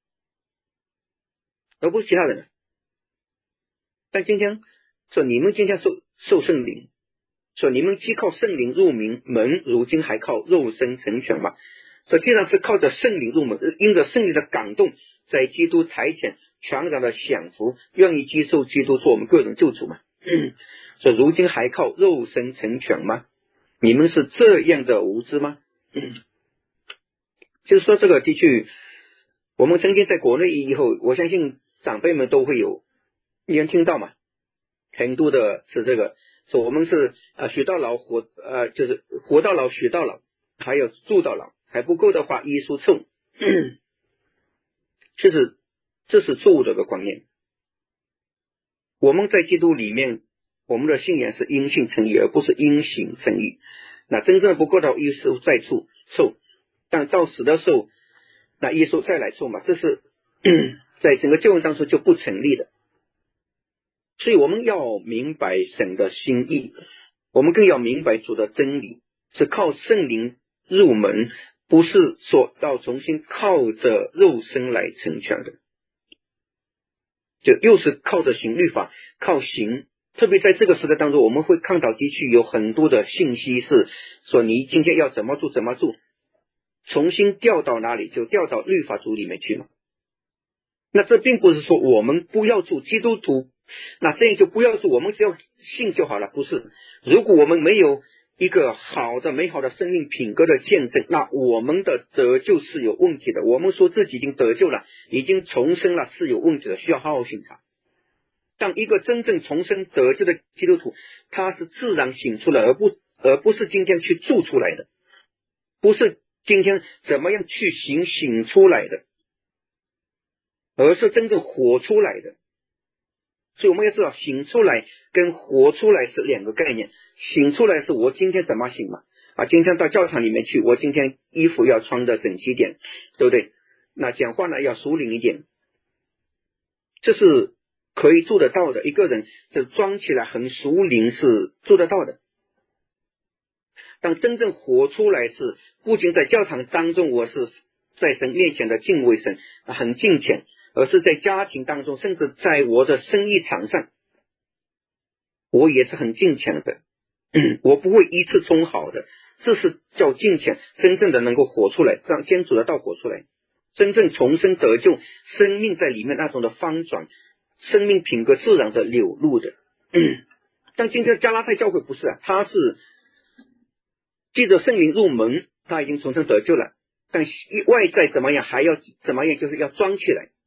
而不是其他人。但今天说你们今天受受圣灵，说你们既靠圣灵入名门，如今还靠肉身成全嘛？说既然是靠着圣灵入门，因着圣灵的感动，在基督台前全然的享福，愿意接受基督做我们个人救主嘛？嗯，说如今还靠肉身成全吗？你们是这样的无知吗？嗯，就是说这个的确，我们曾经在国内以后，我相信长辈们都会有，你能听到嘛？很多的是这个，说我们是呃学到老活呃就是活到老学到老，还有住到老，还不够的话医书臭。嗯，其实这是错误的一个观念。我们在基督里面，我们的信仰是因信称义，而不是因行称义。那真正不够到耶稣再处受，但到死的时候，那耶稣再来受嘛，这是在整个救恩当中就不成立的。所以我们要明白神的心意，我们更要明白主的真理，是靠圣灵入门，不是说要重新靠着肉身来成全的。就又是靠着行律法，靠行。特别在这个时代当中，我们会看到的确有很多的信息是说你今天要怎么做怎么做，重新调到哪里就调到律法主里面去了。那这并不是说我们不要做基督徒，那这样就不要做，我们只要信就好了，不是。如果我们没有一个好的美好的生命品格的见证，那我们的得救是有问题的。我们说自己已经得救了，已经重生了，是有问题的，需要好好审查。当一个真正重生得救的基督徒，他是自然醒出来，而不而不是今天去做出来的，不是今天怎么样去行醒出来的，而是真正活出来的。所以我们要知道，醒出来跟活出来是两个概念。醒出来是我今天怎么醒嘛？啊，今天到教堂里面去，我今天衣服要穿的整齐点，对不对？那讲话呢要熟练一点，这是可以做得到的。一个人就装起来很熟练是做得到的。但真正活出来是，不仅在教堂当中我是在神面前的敬畏神，很敬虔，而是在家庭当中，甚至在我的生意场上，我也是很敬虔的。嗯，我不会一次冲好的，这是叫敬虔，真正的能够活出来，让坚主的道活出来，真正重生得救，生命在里面那种的翻转，生命品格自然的流露的。嗯，但今天加拉太教会不是啊，他是借着圣灵入门，他已经重生得救了，但外在怎么样还要怎么样，就是要装起来。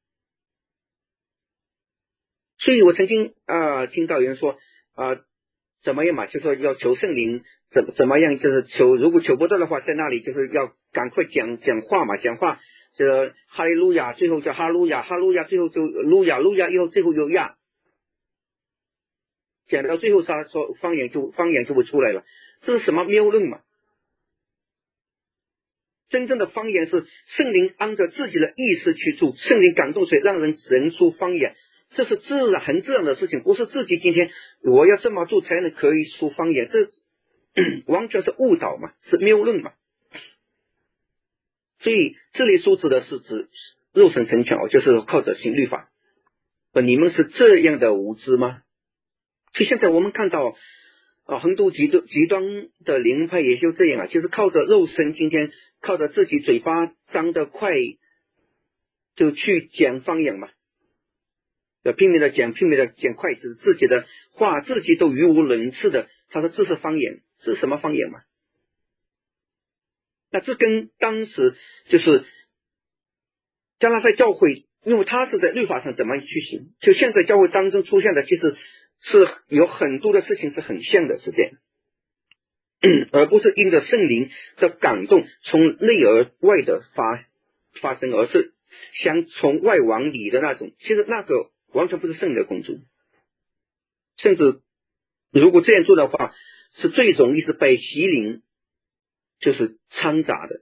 所以我曾经啊、呃、听到有人说啊、呃、怎么样嘛，就说要求圣灵怎怎么样，就是求，如果求不到的话，在那里就是要赶快讲讲话嘛，讲话这哈利路亚，最后叫哈路亚，哈路亚，最后就路亚，路亚以后最后又亚，讲到最后他说方言就方言就会出来了，这是什么谬论嘛？真正的方言是圣灵按照自己的意识去做，圣灵感动谁让人人出方言，这是自然很自然的事情，不是自己今天我要这么做才能可以说方言，这完全是误导嘛，是谬论嘛。所以这里所指的是指肉身成全，就是靠着行律法。你们是这样的无知吗？所以现在我们看到啊，很多极端极端的灵派也就这样啊，就是靠着肉身，今天靠着自己嘴巴张得快，就去讲方言嘛，要拼命的讲，拼命的讲筷子，自己的话自己都语无伦次的，他说这是方言，这是什么方言嘛？那这跟当时就是加拉太教会因为他是在律法上怎么去行，就现在教会当中出现的其实是有很多的事情是很像的，是这样，而不是因着圣灵的感动从内而外的发发生，而是像从外往里的那种，其实那个完全不是圣灵的工作，甚至如果这样做的话，是最容易是被欺凌，就是掺杂的。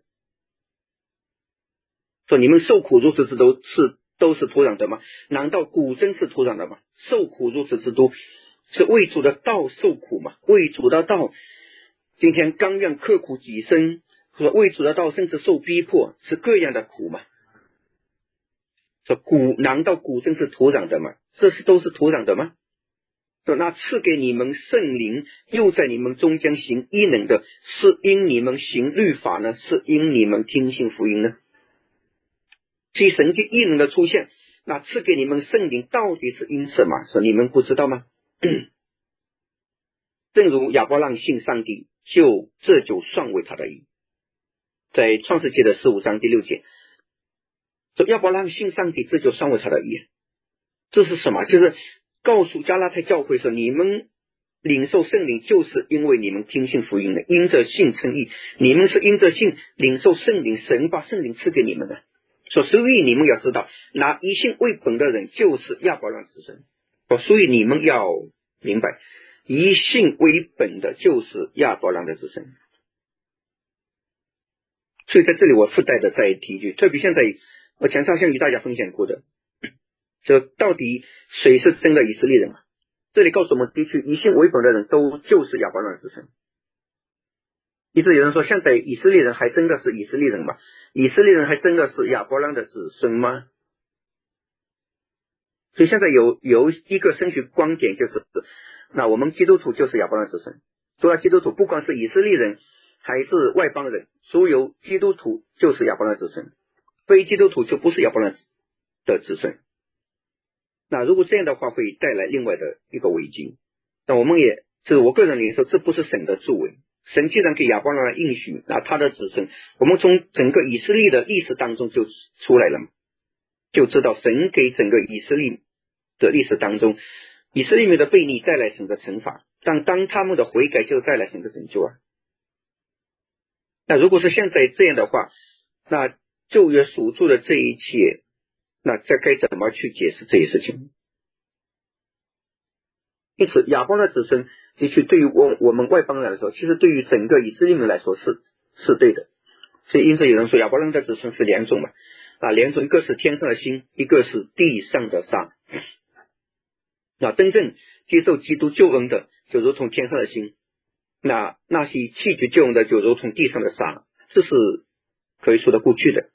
说你们受苦如此之都是都是土壤的吗？难道古真是土壤的吗？受苦如此之多是为主的道受苦吗？为主的道今天甘愿刻苦己身，或者为主的道甚至受逼迫，是各样的苦吗？说谷难道谷真是土壤的吗？这是都是土壤的吗？说那赐给你们圣灵又在你们中间行异能的，是因你们行律法呢，是因你们听信福音呢？其神迹异能的出现，那赐给你们圣灵到底是因什么？说你们不知道吗？正如亚伯拉罕信上帝，就这就算为他的义。在创世纪的十五章第六节，说亚伯拉罕信上帝，这就算为他的义。这是什么？就是告诉加拉太教会说，你们领受圣灵就是因为你们听信福音的，因着信称义，你们是因着信领受圣灵，神把圣灵赐给你们的。所以你们要知道，拿以信为本的人就是亚伯拉罕子孙。所以你们要明白，以信为本的就是亚伯拉罕的子孙。所以在这里我附带的再提一句，特别现在我前上像与大家分享过的，这到底谁是真的以色列人？这里告诉我们，的确以信为本的人都就是亚伯拉罕子孙。一直有人说，现在以色列人还真的是以色列人吗？以色列人还真的是亚伯拉罕的子孙吗？所以现在有有一个升学观点，就是那我们基督徒就是亚伯拉罕子孙。除了基督徒，不管是以色列人还是外邦人，所有基督徒就是亚伯拉罕子孙，非基督徒就不是亚伯拉罕的子孙。那如果这样的话，会带来另外的一个危机。那我们也这我个人来说，这不是神的作为。神既然给亚伯拉罕应许，那他的子孙，我们从整个以色列的历史当中就出来了，就知道神给整个以色列的历史当中，以色列人的悖逆带来神的惩罚，但当他们的悔改就带来神的拯救啊。那如果是现在这样的话，那旧约所做的这一切，那这该怎么去解释这些事情？因此亚伯拉罕子孙的确对于我我们外邦人来说，其实对于整个以色列人来说是是对的。所以因此有人说亚伯拉罕的子孙是两种嘛，啊，两种，一个是天上的星，一个是地上的沙。那真正接受基督救恩的，就如同天上的星；那那些弃绝救恩的，就如同地上的沙。这是可以说得过去的。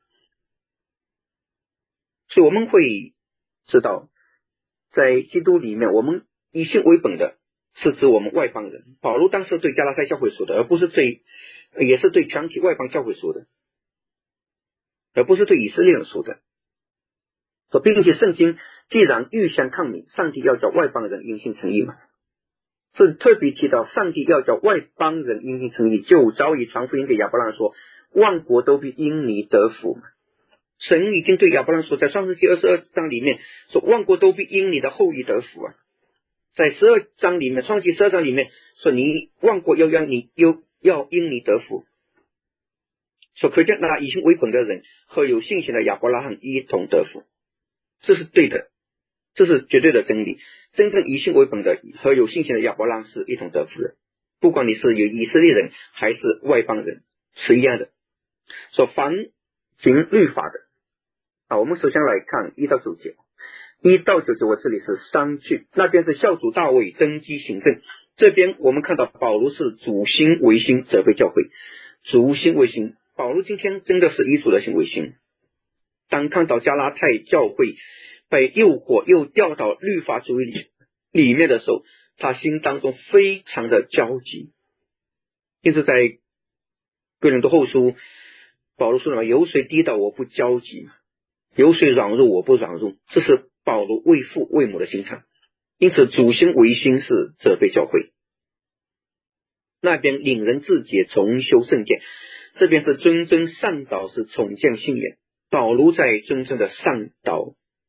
所以我们会知道，在基督里面，我们以信为本的是指我们外邦人。保罗当时对加拉太教会说的，而不是对，也是对全体外邦教会说的，而不是对以色列人说的。说并且圣经既然预先看明，上帝要叫外邦人因信称义嘛，是特别提到上帝要叫外邦人因信称义，就早已传福音给亚伯拉罕说，万国都必因你得福嘛。神已经对亚伯拉罕说，在创世纪二十二章里面说，万国都必因你的后裔得福啊。在十二章里面，创世纪十二章里面说，你万国要让你又要因你得福。所可见那以信为本的人和有信心的亚伯拉罕一同得福，这是对的，这是绝对的真理。真正以信为本的和有信心的亚伯拉罕是一同得福的，不管你是有以色列人还是外邦人是一样的。说凡行律法的啊，我们首先来看一到九节。一到九节我这里是三句，那边是孝主大卫登基行政，这边我们看到保罗是主心为心责备教会，主心为心。保罗今天真的是以主的心为心。当看到加拉太教会被诱惑又掉到律法主义里里面的时候，他心当中非常的焦急。因此在哥林多后书保罗说了，有谁跌倒我不焦急，有谁软弱我不软弱，这是保罗为父为母的心肠。因此主心为心是责备教会，那边领人自洁重修圣殿，这边是谆谆善导是重建信仰。保罗在谆谆的善导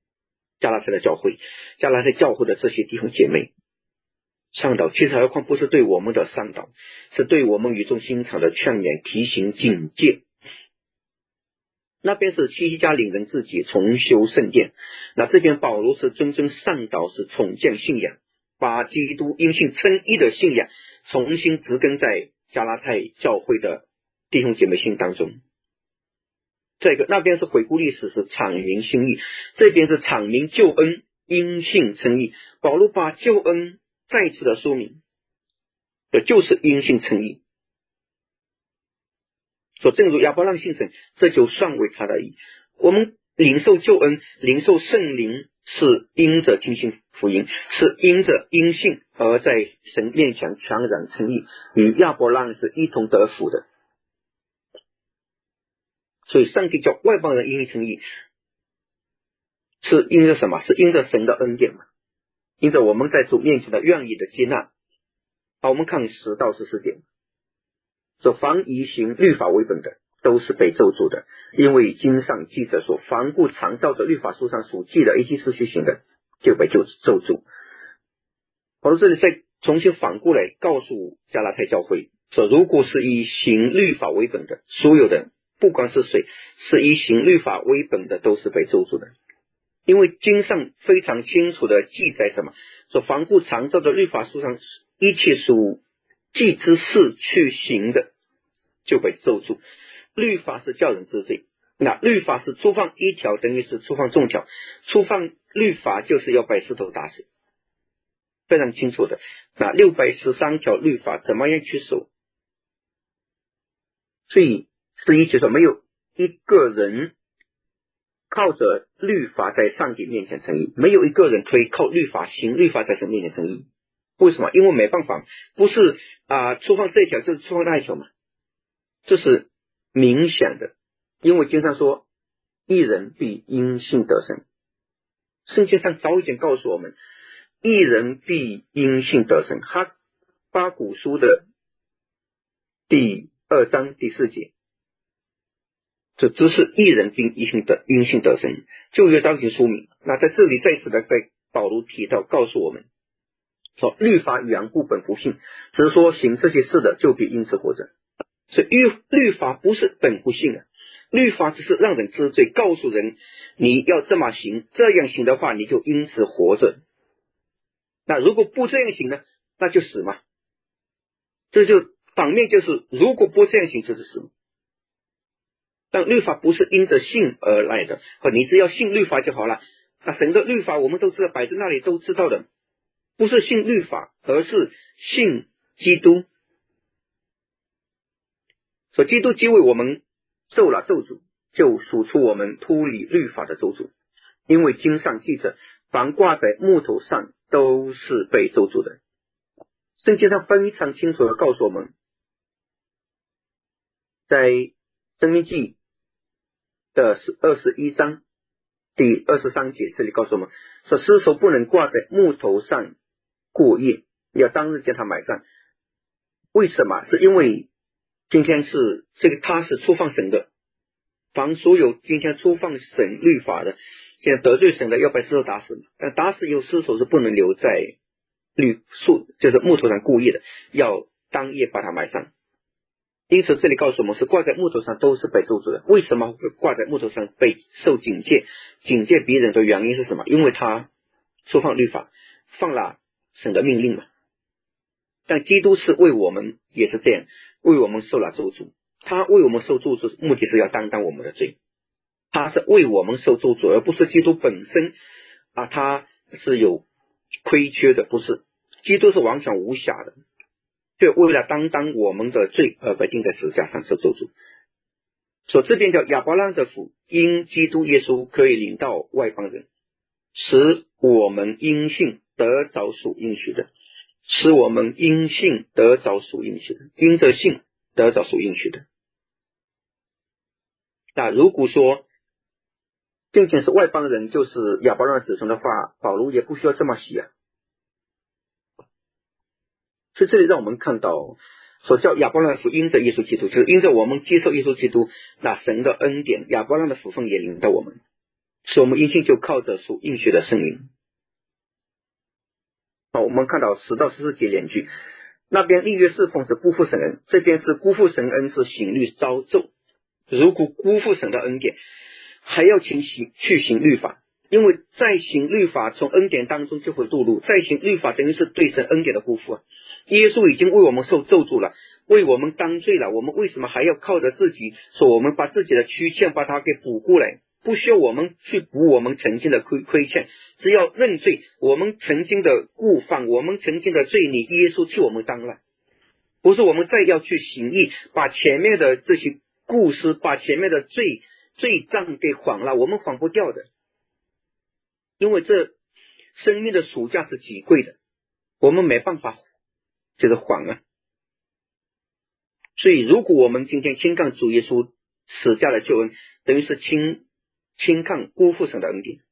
加拉太的教会，加拉太教会的这些弟兄姐妹倡导，其实何况不是对我们的倡导，是对我们语重心长的劝言、提醒、警戒。那边是希西家领人自己重修圣殿，那这边保罗是谆谆倡导，是重建信仰，把基督因信称义的信仰重新植根在加拉太教会的弟兄姐妹心当中。这个那边是回顾历史，是阐明心意，这边是阐明救恩，因信称义。保罗把救恩再次的说明，这就是因信称义。说正如亚伯拉罕信神，这就算为他的义。我们领受救恩，领受圣灵，是因着听信福音，是因着因信而在神面前全然称义，与亚伯拉罕是一同得福的。所以上帝叫外邦人因信称义，是因着什么？是因着神的恩典嘛，因着我们在主面前的愿意的接纳。好，我们看十到十四节，说凡以行律法为本的，都是被咒诅的，因为经上记着说，凡不常照着律法书上所记的一切事去行的，就被咒诅。保罗这里再重新反过来告诉加拉太教会说，如果是以行律法为本的，所有的不管是谁，是以行律法为本的，都是被咒诅的。因为经上非常清楚的记载什么？说凡不常照着律法书上一切所记之事去行的，就被咒诅。律法是叫人知罪，那律法是触犯一条，等于是触犯众条，触犯律法就是要被石头打死，非常清楚的。那六百十三条律法怎么样去守？所以十一节说，没有一个人靠着律法在上帝面前称义，没有一个人可以靠律法行律法在神面前称义。为什么？因为没办法，不是啊、呃，触犯这一条就是触犯那一条嘛，这是明显的。因为经上说，义人必因信得生。圣经上早已经告诉我们，义人必因信得生。哈巴谷书的第二章第四节，这只是义人必因信得因信得生，旧约早已经说明。那在这里再次的在保罗提到告诉我们说，律法原不本不信，只是说行这些事的就必因此活着。所以律律法不是本不信啊，律法只是让人知罪，告诉人你要这么行，这样行的话你就因此活着。那如果不这样行呢，那就死嘛。这就反面就是如果不这样行就是死嘛。但律法不是因着信而来的，你只要信律法就好了。那神的律法我们都知道，摆在那里都知道的，不是信律法，而是信基督。所以基督既为我们受了咒诅，就赎出我们脱离律法的咒诅。因为经上记着，凡挂在木头上都是被咒诅的。圣经上非常清楚的告诉我们，在申命记的二十一章第二十三节，这里告诉我们说，尸首不能挂在木头上过夜，要当日将它埋葬。为什么？是因为今天是这个他是触犯神的，凡所有今天触犯神律法的，现在得罪神的要被石头打死，但打死以后尸首是不能留在绿树就是木头上过夜的，要当夜把它埋上。因此这里告诉我们，是挂在木头上都是被咒诅的。为什么挂在木头上被受警戒？警戒别人的原因是什么？因为他触犯律法，犯了神的命令嘛。但基督是为我们也是这样，为我们受了咒诅。他为我们受咒诅，目的是要担当我们的罪。他是为我们受咒诅，而不是基督本身啊，他是有亏缺的，不是。基督是完全无瑕的，就为了担当我们的罪而被钉在十字架上受咒诅。所以这边叫亚伯拉罕的福，因基督耶稣可以领到外邦人，使我们因信得着属应许的，使我们因信得着属应许的，因着信得着属应许的。那如果说仅仅是外邦人就是亚伯拉罕子孙的话，保罗也不需要这么写啊。所以这里让我们看到，所叫亚伯拉罕福因着耶稣基督，就是因着我们接受耶稣基督，那神的恩典，亚伯拉罕的福分也领到我们。 所以我们因信就靠着属应许的圣灵。好，我们看到十到十四节连句，那边立约侍奉是辜负神恩，这边是辜负神恩是行律遭咒。如果辜负神的恩典，还要去行去行律法，因为再行律法从恩典当中就会堕入，再行律法等于是对神恩典的辜负啊。耶稣已经为我们受咒诅了，为我们担罪了，我们为什么还要靠着自己说我们把自己的亏欠把它给补过来？不需要我们去补我们曾经的亏亏欠，只要认罪，我们曾经的过犯，我们曾经的罪孽，耶稣替我们担了。不是我们再要去行义，把前面的这些故事，把前面的罪罪账给还了，我们还不掉的。因为这生命的赎价是极贵的，我们没办法就是还啊。所以如果我们今天轻看主耶稣死价的救恩，等于是轻轻看辜负神的恩典。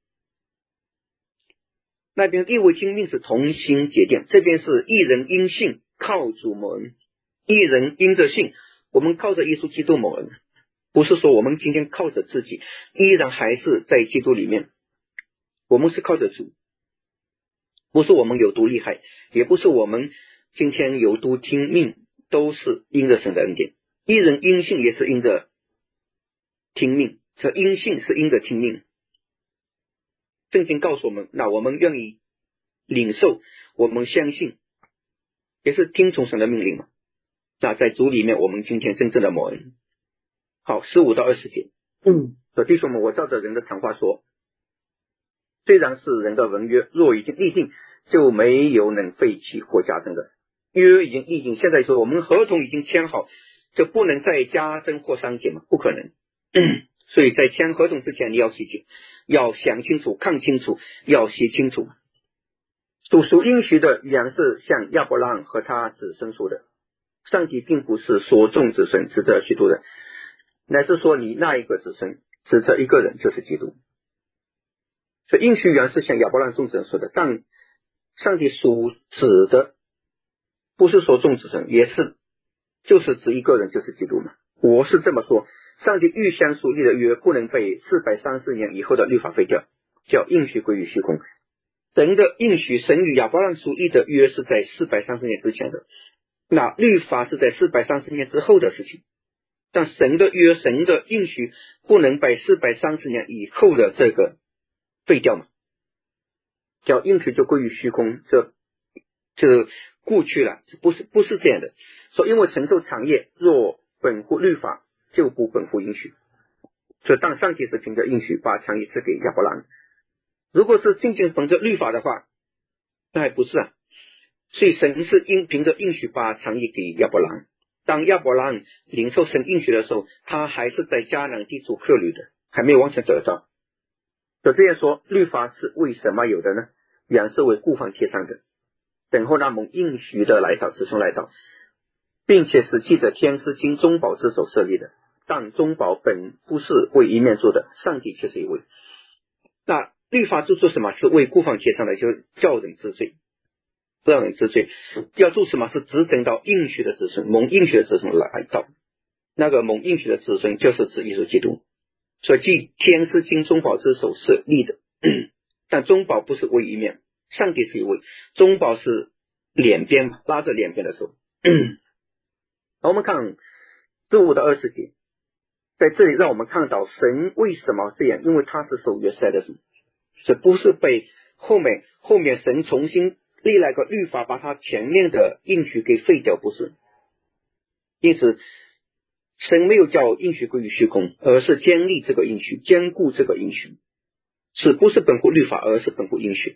那边义为经命是同心结殿，这边是一人因信靠主蒙恩，一人因着信，我们靠着耶稣基督蒙恩，不是说我们今天靠着自己，依然还是在基督里面，我们是靠着主，不是我们有多厉害，也不是我们今天有多听命，都是因着神的恩典。一人因信也是因着听命，这因信是因着听命。圣经告诉我们，那我们愿意领受，我们相信，也是听从神的命令嘛。那在主里面，我们今天真正的蒙恩。好，十五到二十节。嗯，所以弟兄们，我照着人的常话说，虽然是人的文约，若已经立定，就没有能废弃或加增的。约已经立定，现在说我们合同已经签好，就不能再加增或删减嘛？不可能。嗯，所以在签合同之前，你要细节，要想清楚、看清楚，要写清楚。主属应许的原是向亚伯拉罕和他子孙说的，上帝并不是所种子孙指着许多人，乃是说你那一个子孙指着一个人，就是基督。所以应许原是向亚伯拉罕众子孙说的，但上帝所指的不是说众子孙，也是就是指一个人，就是基督嘛。我是这么说，上帝预先所立的约不能被四百三十年以后的律法废掉，叫应许归于虚空。神的应许，神与亚伯拉罕所立的约是在四百三十年之前的，那律法是在四百三十年之后的事情。但神的约，神的应许不能被四百三十年以后的这个废掉嘛，叫应许就归于虚空，这这过去了，不是不是这样的。说因为承受产业若本乎律法，就不本乎应许。所以当上帝是凭着应许把产业赐给亚伯拉罕，如果是仅仅凭着律法的话，那还不是啊。所以神是应凭着应许把产业给亚伯拉罕。当亚伯拉罕领受神应许的时候，他还是在迦南地做客旅的，还没有完全得到。就这样说，律法是为什么有的呢？原是为固放贴上的，等候那蒙应许的来到，子孙来到，并且是记着天师经中保之手设立的。但中保本不是为一面做的，上帝却是一位。那律法做什么？是为固放贴上的，就是叫人知罪，让人知罪。要做什么？是只等到应许的子孙，蒙应许的子孙来到。那个蒙应许的子孙就是指耶稣基督。所以即天师经中保之手设立的，但中保不是为一面，上帝是一位，中保是两边，拉着两边的手。我们看十五到二十节，在这里让我们看到神为什么这样，因为他是守约塞的神，这不是被后面后面神重新立了个律法把他前面的应许给废掉，不是。因此神没有叫应许归于虚空，而是坚立这个应许，坚固这个应许，是不是本乎律法，而是本乎应许。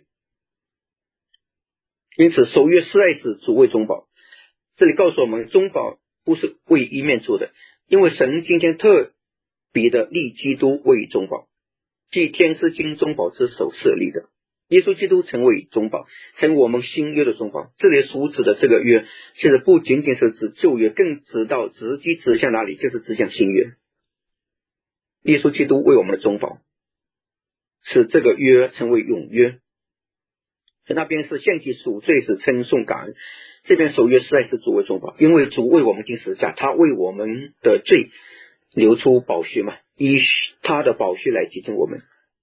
因此守约施爱是主为中保。这里告诉我们，中保不是为一面做的，因为神今天特别的立基督为中保，即天师经中保之手设立的。耶稣基督成为中保，成为我们新约的中保。这里所指的这个约，其实不仅仅是指旧约，更指到直击指向哪里，就是指向新约。耶稣基督为我们的中保，使这个约成为永约。那边是献祭赎罪，是称颂感恩，这边守约实在是主为中保，因为主为我们钉十字架，他为我们的罪流出宝血嘛，以他的宝血来洁净我们。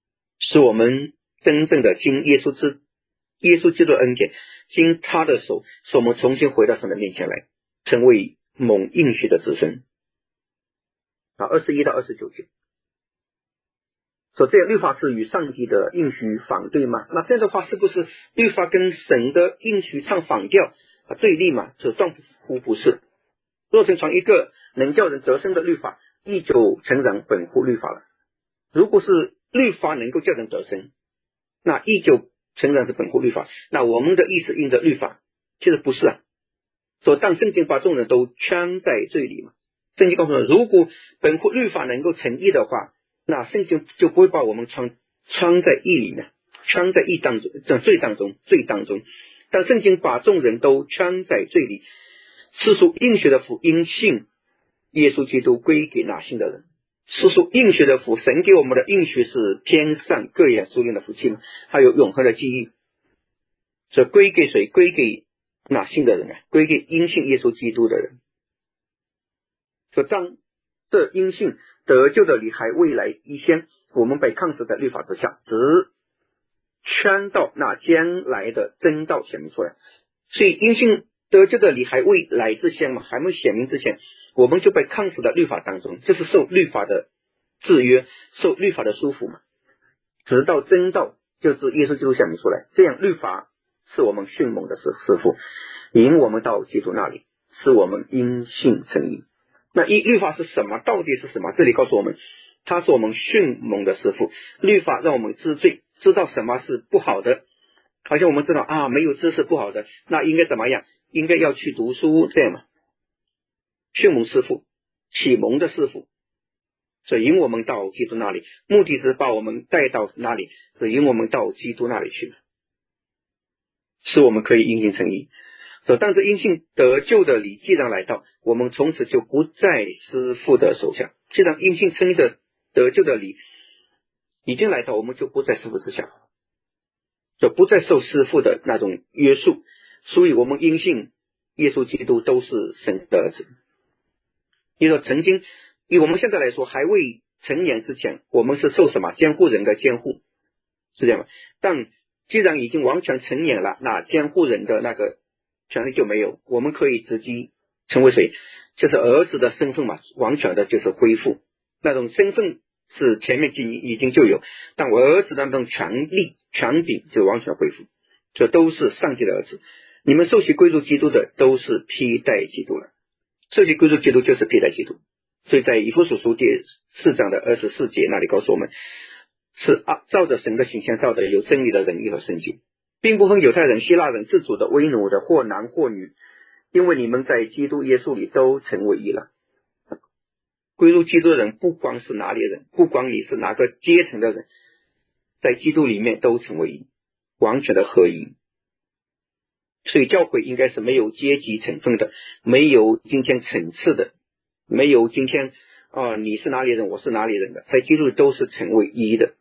使我们真正的经耶稣之耶稣基督的恩典，经他的手，使我们重新回到神的面前来，成为蒙应许的子孙。啊，二十一到二十九节，说这样律法是与上帝的应许反对吗？那这样的话，是不是律法跟神的应许唱反调啊，对立嘛？这断乎不是。若曾传一个能叫人得生的律法，亦就诚然本乎律法了。如果是律法能够叫人得生，那亦就诚然是本乎律法。那我们的意思应着律法，其实不是啊。说当圣经把众人都圈在罪里嘛。圣经告诉我们，如果本乎律法能够成义的话，那圣经就不会把我们圈圈在义里面，圈在义当中，在罪当中，罪当中。但圣经把众人都圈在罪里，是属应许的福音信耶稣基督归给那信的人。是属应许的福，神给我们的应许是天上各样属灵的福气嘛，还有永恒的记忆。这归给谁？归给那信的人啊，归给因信耶稣基督的人。说当这因信得救的理还未来以前，我们被抗死在律法之下，只圈到那将来的真道显明出来。所以因信得救的理还未来之前嘛，还没显明之前，我们就被抗死在律法当中，就是受律法的制约，受律法的束缚嘛。直到真道就是耶稣基督显明出来，这样律法是我们训蒙的师傅，引我们到基督那里，使我们因信称义。那一律法是什么？到底是什么？这里告诉我们，它是我们训蒙的师傅。律法让我们知罪，知道什么是不好的。好像我们知道啊，没有知识不好的，那应该怎么样？应该要去读书，这样嘛。训蒙师傅，启蒙的师傅，所以引我们到基督那里，目的是把我们带到哪里？是引我们到基督那里去，使我们可以因信称义。所以当这因信得救的理既然来到，我们从此就不在师父的手下。既然因信称义的得救的理已经来到，我们就不在师父之下，就不再受师父的那种约束。所以我们因信耶稣基督都是神的儿子。因为曾经以我们现在来说，还未成年之前，我们是受什么监护人的监护，是这样吗？但既然已经完全成年了，那监护人的那个权利就没有，我们可以直接成为谁？就是儿子的身份嘛，完全的就是恢复。那种身份是前面已经就有，但我儿子的那种权利权柄就完全恢复，这都是上帝的儿子。你们受洗归入基督的都是披戴基督了，受洗归入基督就是披戴基督。所以在以弗所书第四章的二十四节那里告诉我们，是啊，照着神的形象造的，有真理的仁义和圣洁，并不分犹太人、希腊人、自主的、为奴的，或男或女，因为你们在基督耶稣里都成为一了。归入基督的人不光是哪里人，不光你是哪个阶层的人，在基督里面都成为一，完全的合一。所以教会应该是没有阶级成分的，没有今天层次的，没有今天啊、呃，你是哪里人，我是哪里人的，在基督里都是成为一的。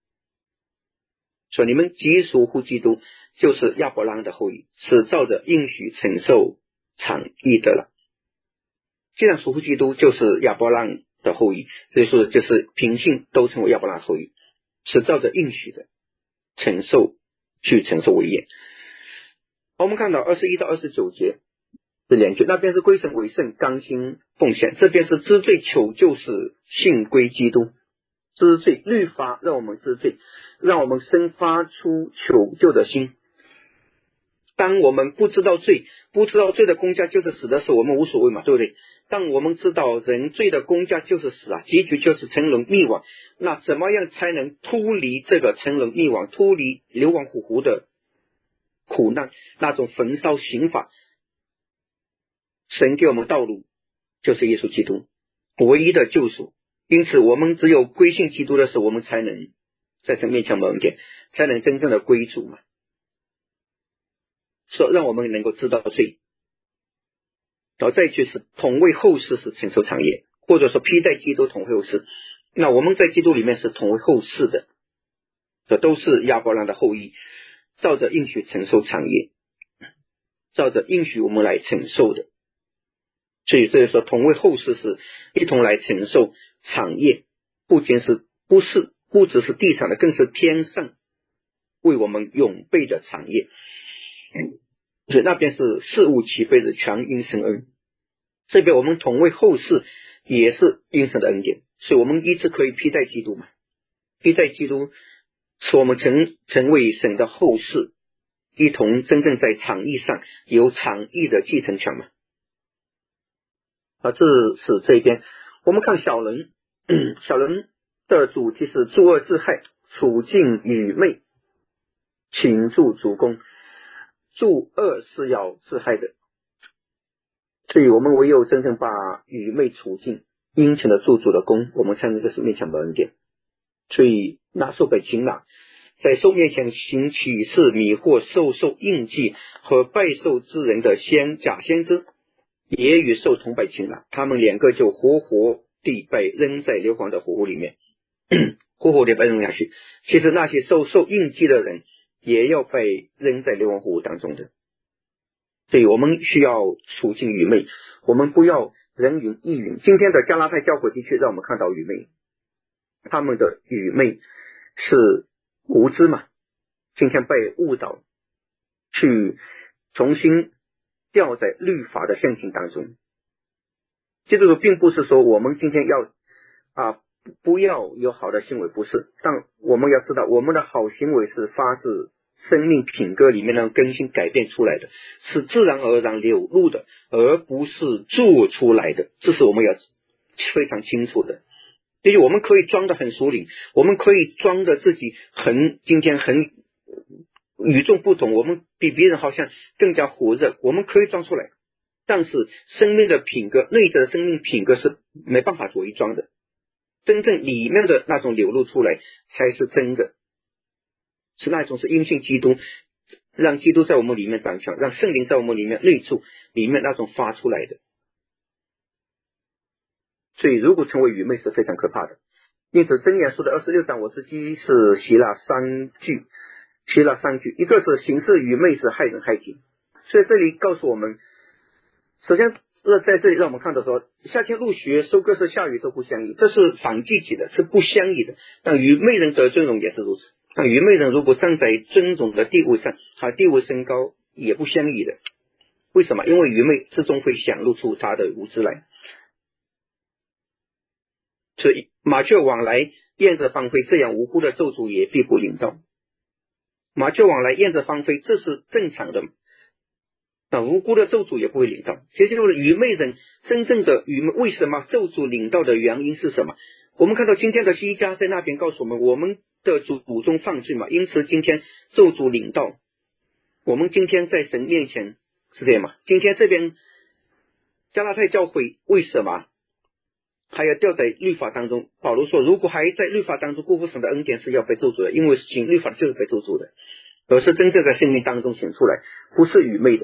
说你们既属乎基督，就是亚伯拉罕的后裔，是照着应许承受产义的了。既然属乎基督，就是亚伯拉罕的后裔，所以说就是凭信都成为亚伯拉罕后裔，是照着应许的承受去承受为业。我们看到二十一到二十九节这两句，那边是归神为圣，刚心奉献，这边是知罪求救，是信归基督。知罪律法让我们知罪，让我们生发出求救的心。当我们不知道罪，不知道罪的公价就是死的时候，我们无所谓嘛，对不对？当我们知道人罪的公价就是死啊，结局就是沉沦灭亡，那怎么样才能脱离这个沉沦灭亡，脱离流亡虎狐的苦难，那种焚烧刑罚？神给我们道路就是耶稣基督唯一的救赎。因此我们只有归信基督的时候，我们才能在神面前蒙恩，才能真正的归主嘛，说让我们能够知道罪。然后再去是同为后世，是承受产业，或者说披戴基督同为后世。那我们在基督里面是同为后世的，这都是亚伯拉罕的后裔，照着应许承受产业，照着应许我们来承受的。所以这就说同为后世是一同来承受产业，不仅是不是不只是地上的，更是天上为我们永备的产业。所以那边是事物齐备的，全因神恩。这边我们同为后世，也是因神的恩典，所以我们一直可以披戴基督嘛，披戴基督使我们成成为神的后世，一同真正在场义上有场义的继承权嘛。啊，这是这边我们看小人，小人的主题是诸恶自害，处境愚昧，请助主公。助恶是要自害的，所以我们唯有真正把愚昧处境殷勤的助主的功，我们才能在神面前得恩典。所以那受被擒拿，在兽面前行启示，迷惑兽兽印记和拜兽之人的先假先知，也与兽同被擒拿，他们两个就活活地被扔在硫磺的火湖里面，活活地被扔下去。其实那些受受印记的人也要被扔在硫磺火湖当中的。所以我们需要处境愚昧，我们不要人云亦云。今天的加拉太教会的确让我们看到愚昧，他们的愚昧是无知嘛，今天被误导，去重新掉在律法的陷阱当中。基督徒并不是说我们今天要啊不要有好的行为，不是，但我们要知道我们的好行为是发自生命品格里面的更新改变出来的，是自然而然流露的，而不是做出来的，这是我们要非常清楚的。所以我们可以装得很属灵，我们可以装的自己很今天很与众不同，我们比别人好像更加火热，我们可以装出来，但是生命的品格，内在的生命品格是没办法伪装的，真正里面的那种流露出来才是真的，是那种是因信基督，让基督在我们里面掌权，让圣灵在我们里面内住，里面那种发出来的。所以如果成为愚昧是非常可怕的。因此箴言书的二十六章，我自己是写了三句，写了三句，一个是行事愚昧是害人害己。所以这里告诉我们，首先在这里让我们看到说，夏天入学，收割是下雨都不相宜，这是反季节的，是不相宜的。但愚昧人得尊荣也是如此，但愚昧人如果站在尊荣的地位上，他地位升高也不相宜的。为什么？因为愚昧之中会显露出他的无知来。所以麻雀往来，燕子芳菲，这样无辜的咒诅也必不临到。麻雀往来，燕子芳菲，这是正常的，那无辜的咒诅也不会临到。其实就是愚昧人真正的愚昧，为什么咒诅临到的原因是什么？我们看到今天的西家在那边告诉我们，我们的祖宗犯罪嘛，因此今天咒诅临到。我们今天在神面前是这样嘛？今天这边加拉太教会为什么还要掉在律法当中？保罗说，如果还在律法当中辜负神的恩典，是要被咒诅的，因为行律法就是被咒诅的，而是真正在生命当中显出来，不是愚昧的。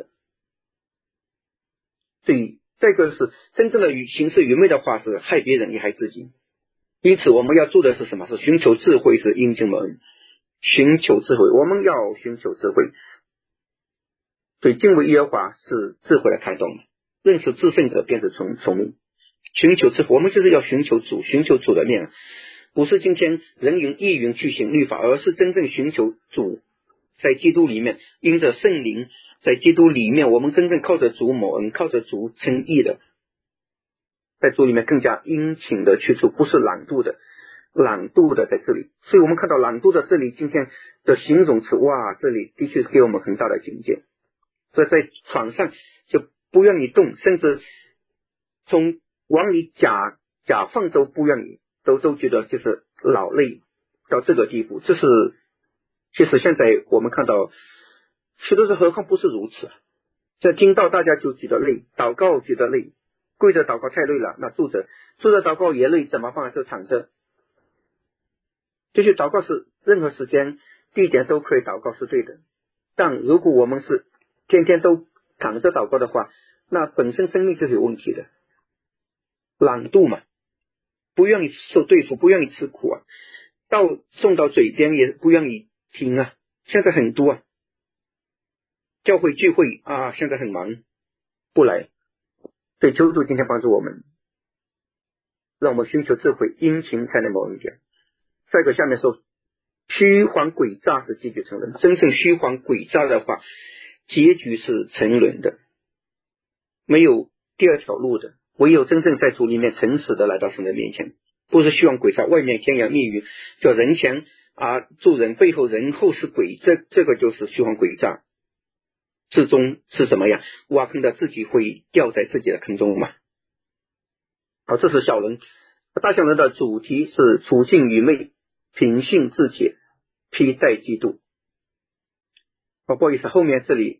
所以这个是真正的行事愚昧的话，是害别人也害自己。因此我们要做的是什么？是寻求智慧，是因经门，寻求智慧，我们要寻求智慧。所以敬畏耶和华是智慧的开端，认识至圣者便是聪聪明。寻求智慧，我们就是要寻求主，寻求主的面，不是今天人云亦云去行律法，而是真正寻求主，在基督里面，因着圣灵，在基督里面，我们真正靠着主蒙恩，靠着主称义的，在主里面更加殷勤的去做，不是懒惰的，懒惰的在这里。所以我们看到懒惰的这里今天的形容词，哇，这里的确是给我们很大的警戒。所以在床上就不愿意动，甚至从往里假假放都不愿意，都都觉得就是劳累到这个地步。这是其实现在我们看到许多时何况不是如此，在听到大家就觉得累，祷告觉得累，跪着祷告太累了，那坐着坐着祷告也累，怎么办？就躺着。就是祷告是任何时间地点都可以祷告是对的，但如果我们是天天都躺着祷告的话，那本身生命就是有问题的。懒惰嘛，不愿意受对付，不愿意吃苦啊，到送到嘴边也不愿意听啊。现在很多啊，教会聚会啊，现在很忙不来。所以求主今天帮助我们，让我们寻求智慧，殷勤才能蒙恩典。 再一个下面说，虚幻诡诈是结局沉沦，真正虚幻诡诈的话，结局是沉沦的，没有第二条路的，唯有真正在主里面诚实的来到神的面前，不是虚幻诡诈，外面甜言蜜语，叫人前啊做人，背后人后是鬼，这这个就是虚幻诡诈，最终是什么呀？挖坑的自己会掉在自己的坑中嘛。好，这是小人。大小人的主题是处境愚昧，品性自解，披戴基督。哦，不好意思，后面这里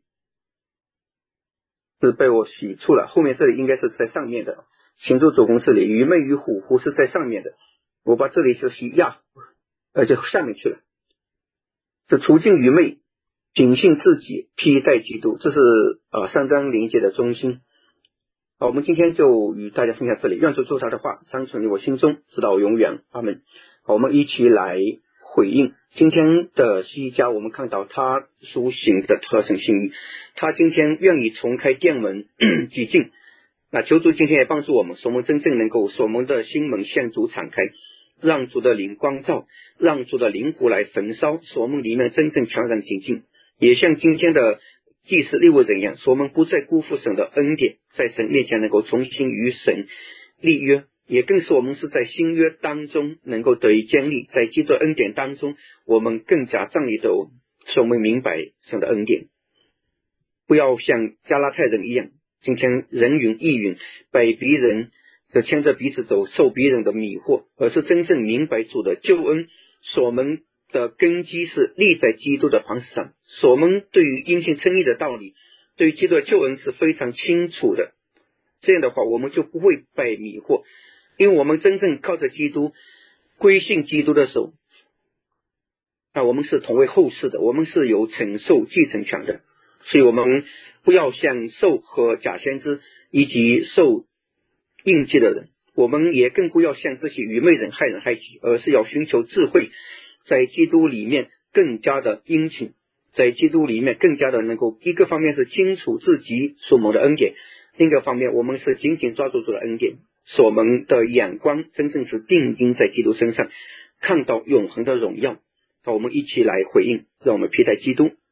是被我洗出了，后面这里应该是在上面的，行住主公这里愚昧与虎狐是在上面的，我把这里就洗压，呃，就下面去了。是处境愚昧，品性自己，披戴基督，这是呃三章灵界的中心。好，我们今天就与大家分享这里，愿主做他的话常存于我心中，直到永远，阿们。好，我们一起来回应今天的西家，我们看到他苏醒的特生信誉，他今天愿意重开殿门挤进，那求主今天也帮助我们，使我们真正能够使我们的心门向主敞开，让主的灵光照，让主的灵火来焚烧，使我们里面真正全然洁净，也像今天的祭司利未人一样，使我们不再辜负神的恩典，在神面前能够重新与神立约，也更是我们是在新约当中能够得以建立，在基督恩典当中我们更加仗义的使我们明白神的恩典，不要像加拉太人一样，今天人云亦云，被别人就牵着鼻子走，受别人的迷惑，而是真正明白主的救恩，使我们的根基是立在基督的磐石上，使我们对于因信称义的道理，对于基督的救恩是非常清楚的，这样的话我们就不会被迷惑，因为我们真正靠着基督归信基督的时候，那我们是同为后世的，我们是有承受继承权的，所以我们不要像兽和假先知以及受印记的人，我们也更不要像这些愚昧人害人害己，而是要寻求智慧，在基督里面更加的殷勤，在基督里面更加的能够，一个方面是清楚自己所蒙的恩典，另一个方面我们是紧紧抓住主的恩典，使我们的眼光真正是定睛在基督身上，看到永恒的荣耀。让我们一起来回应，让我们披戴基督，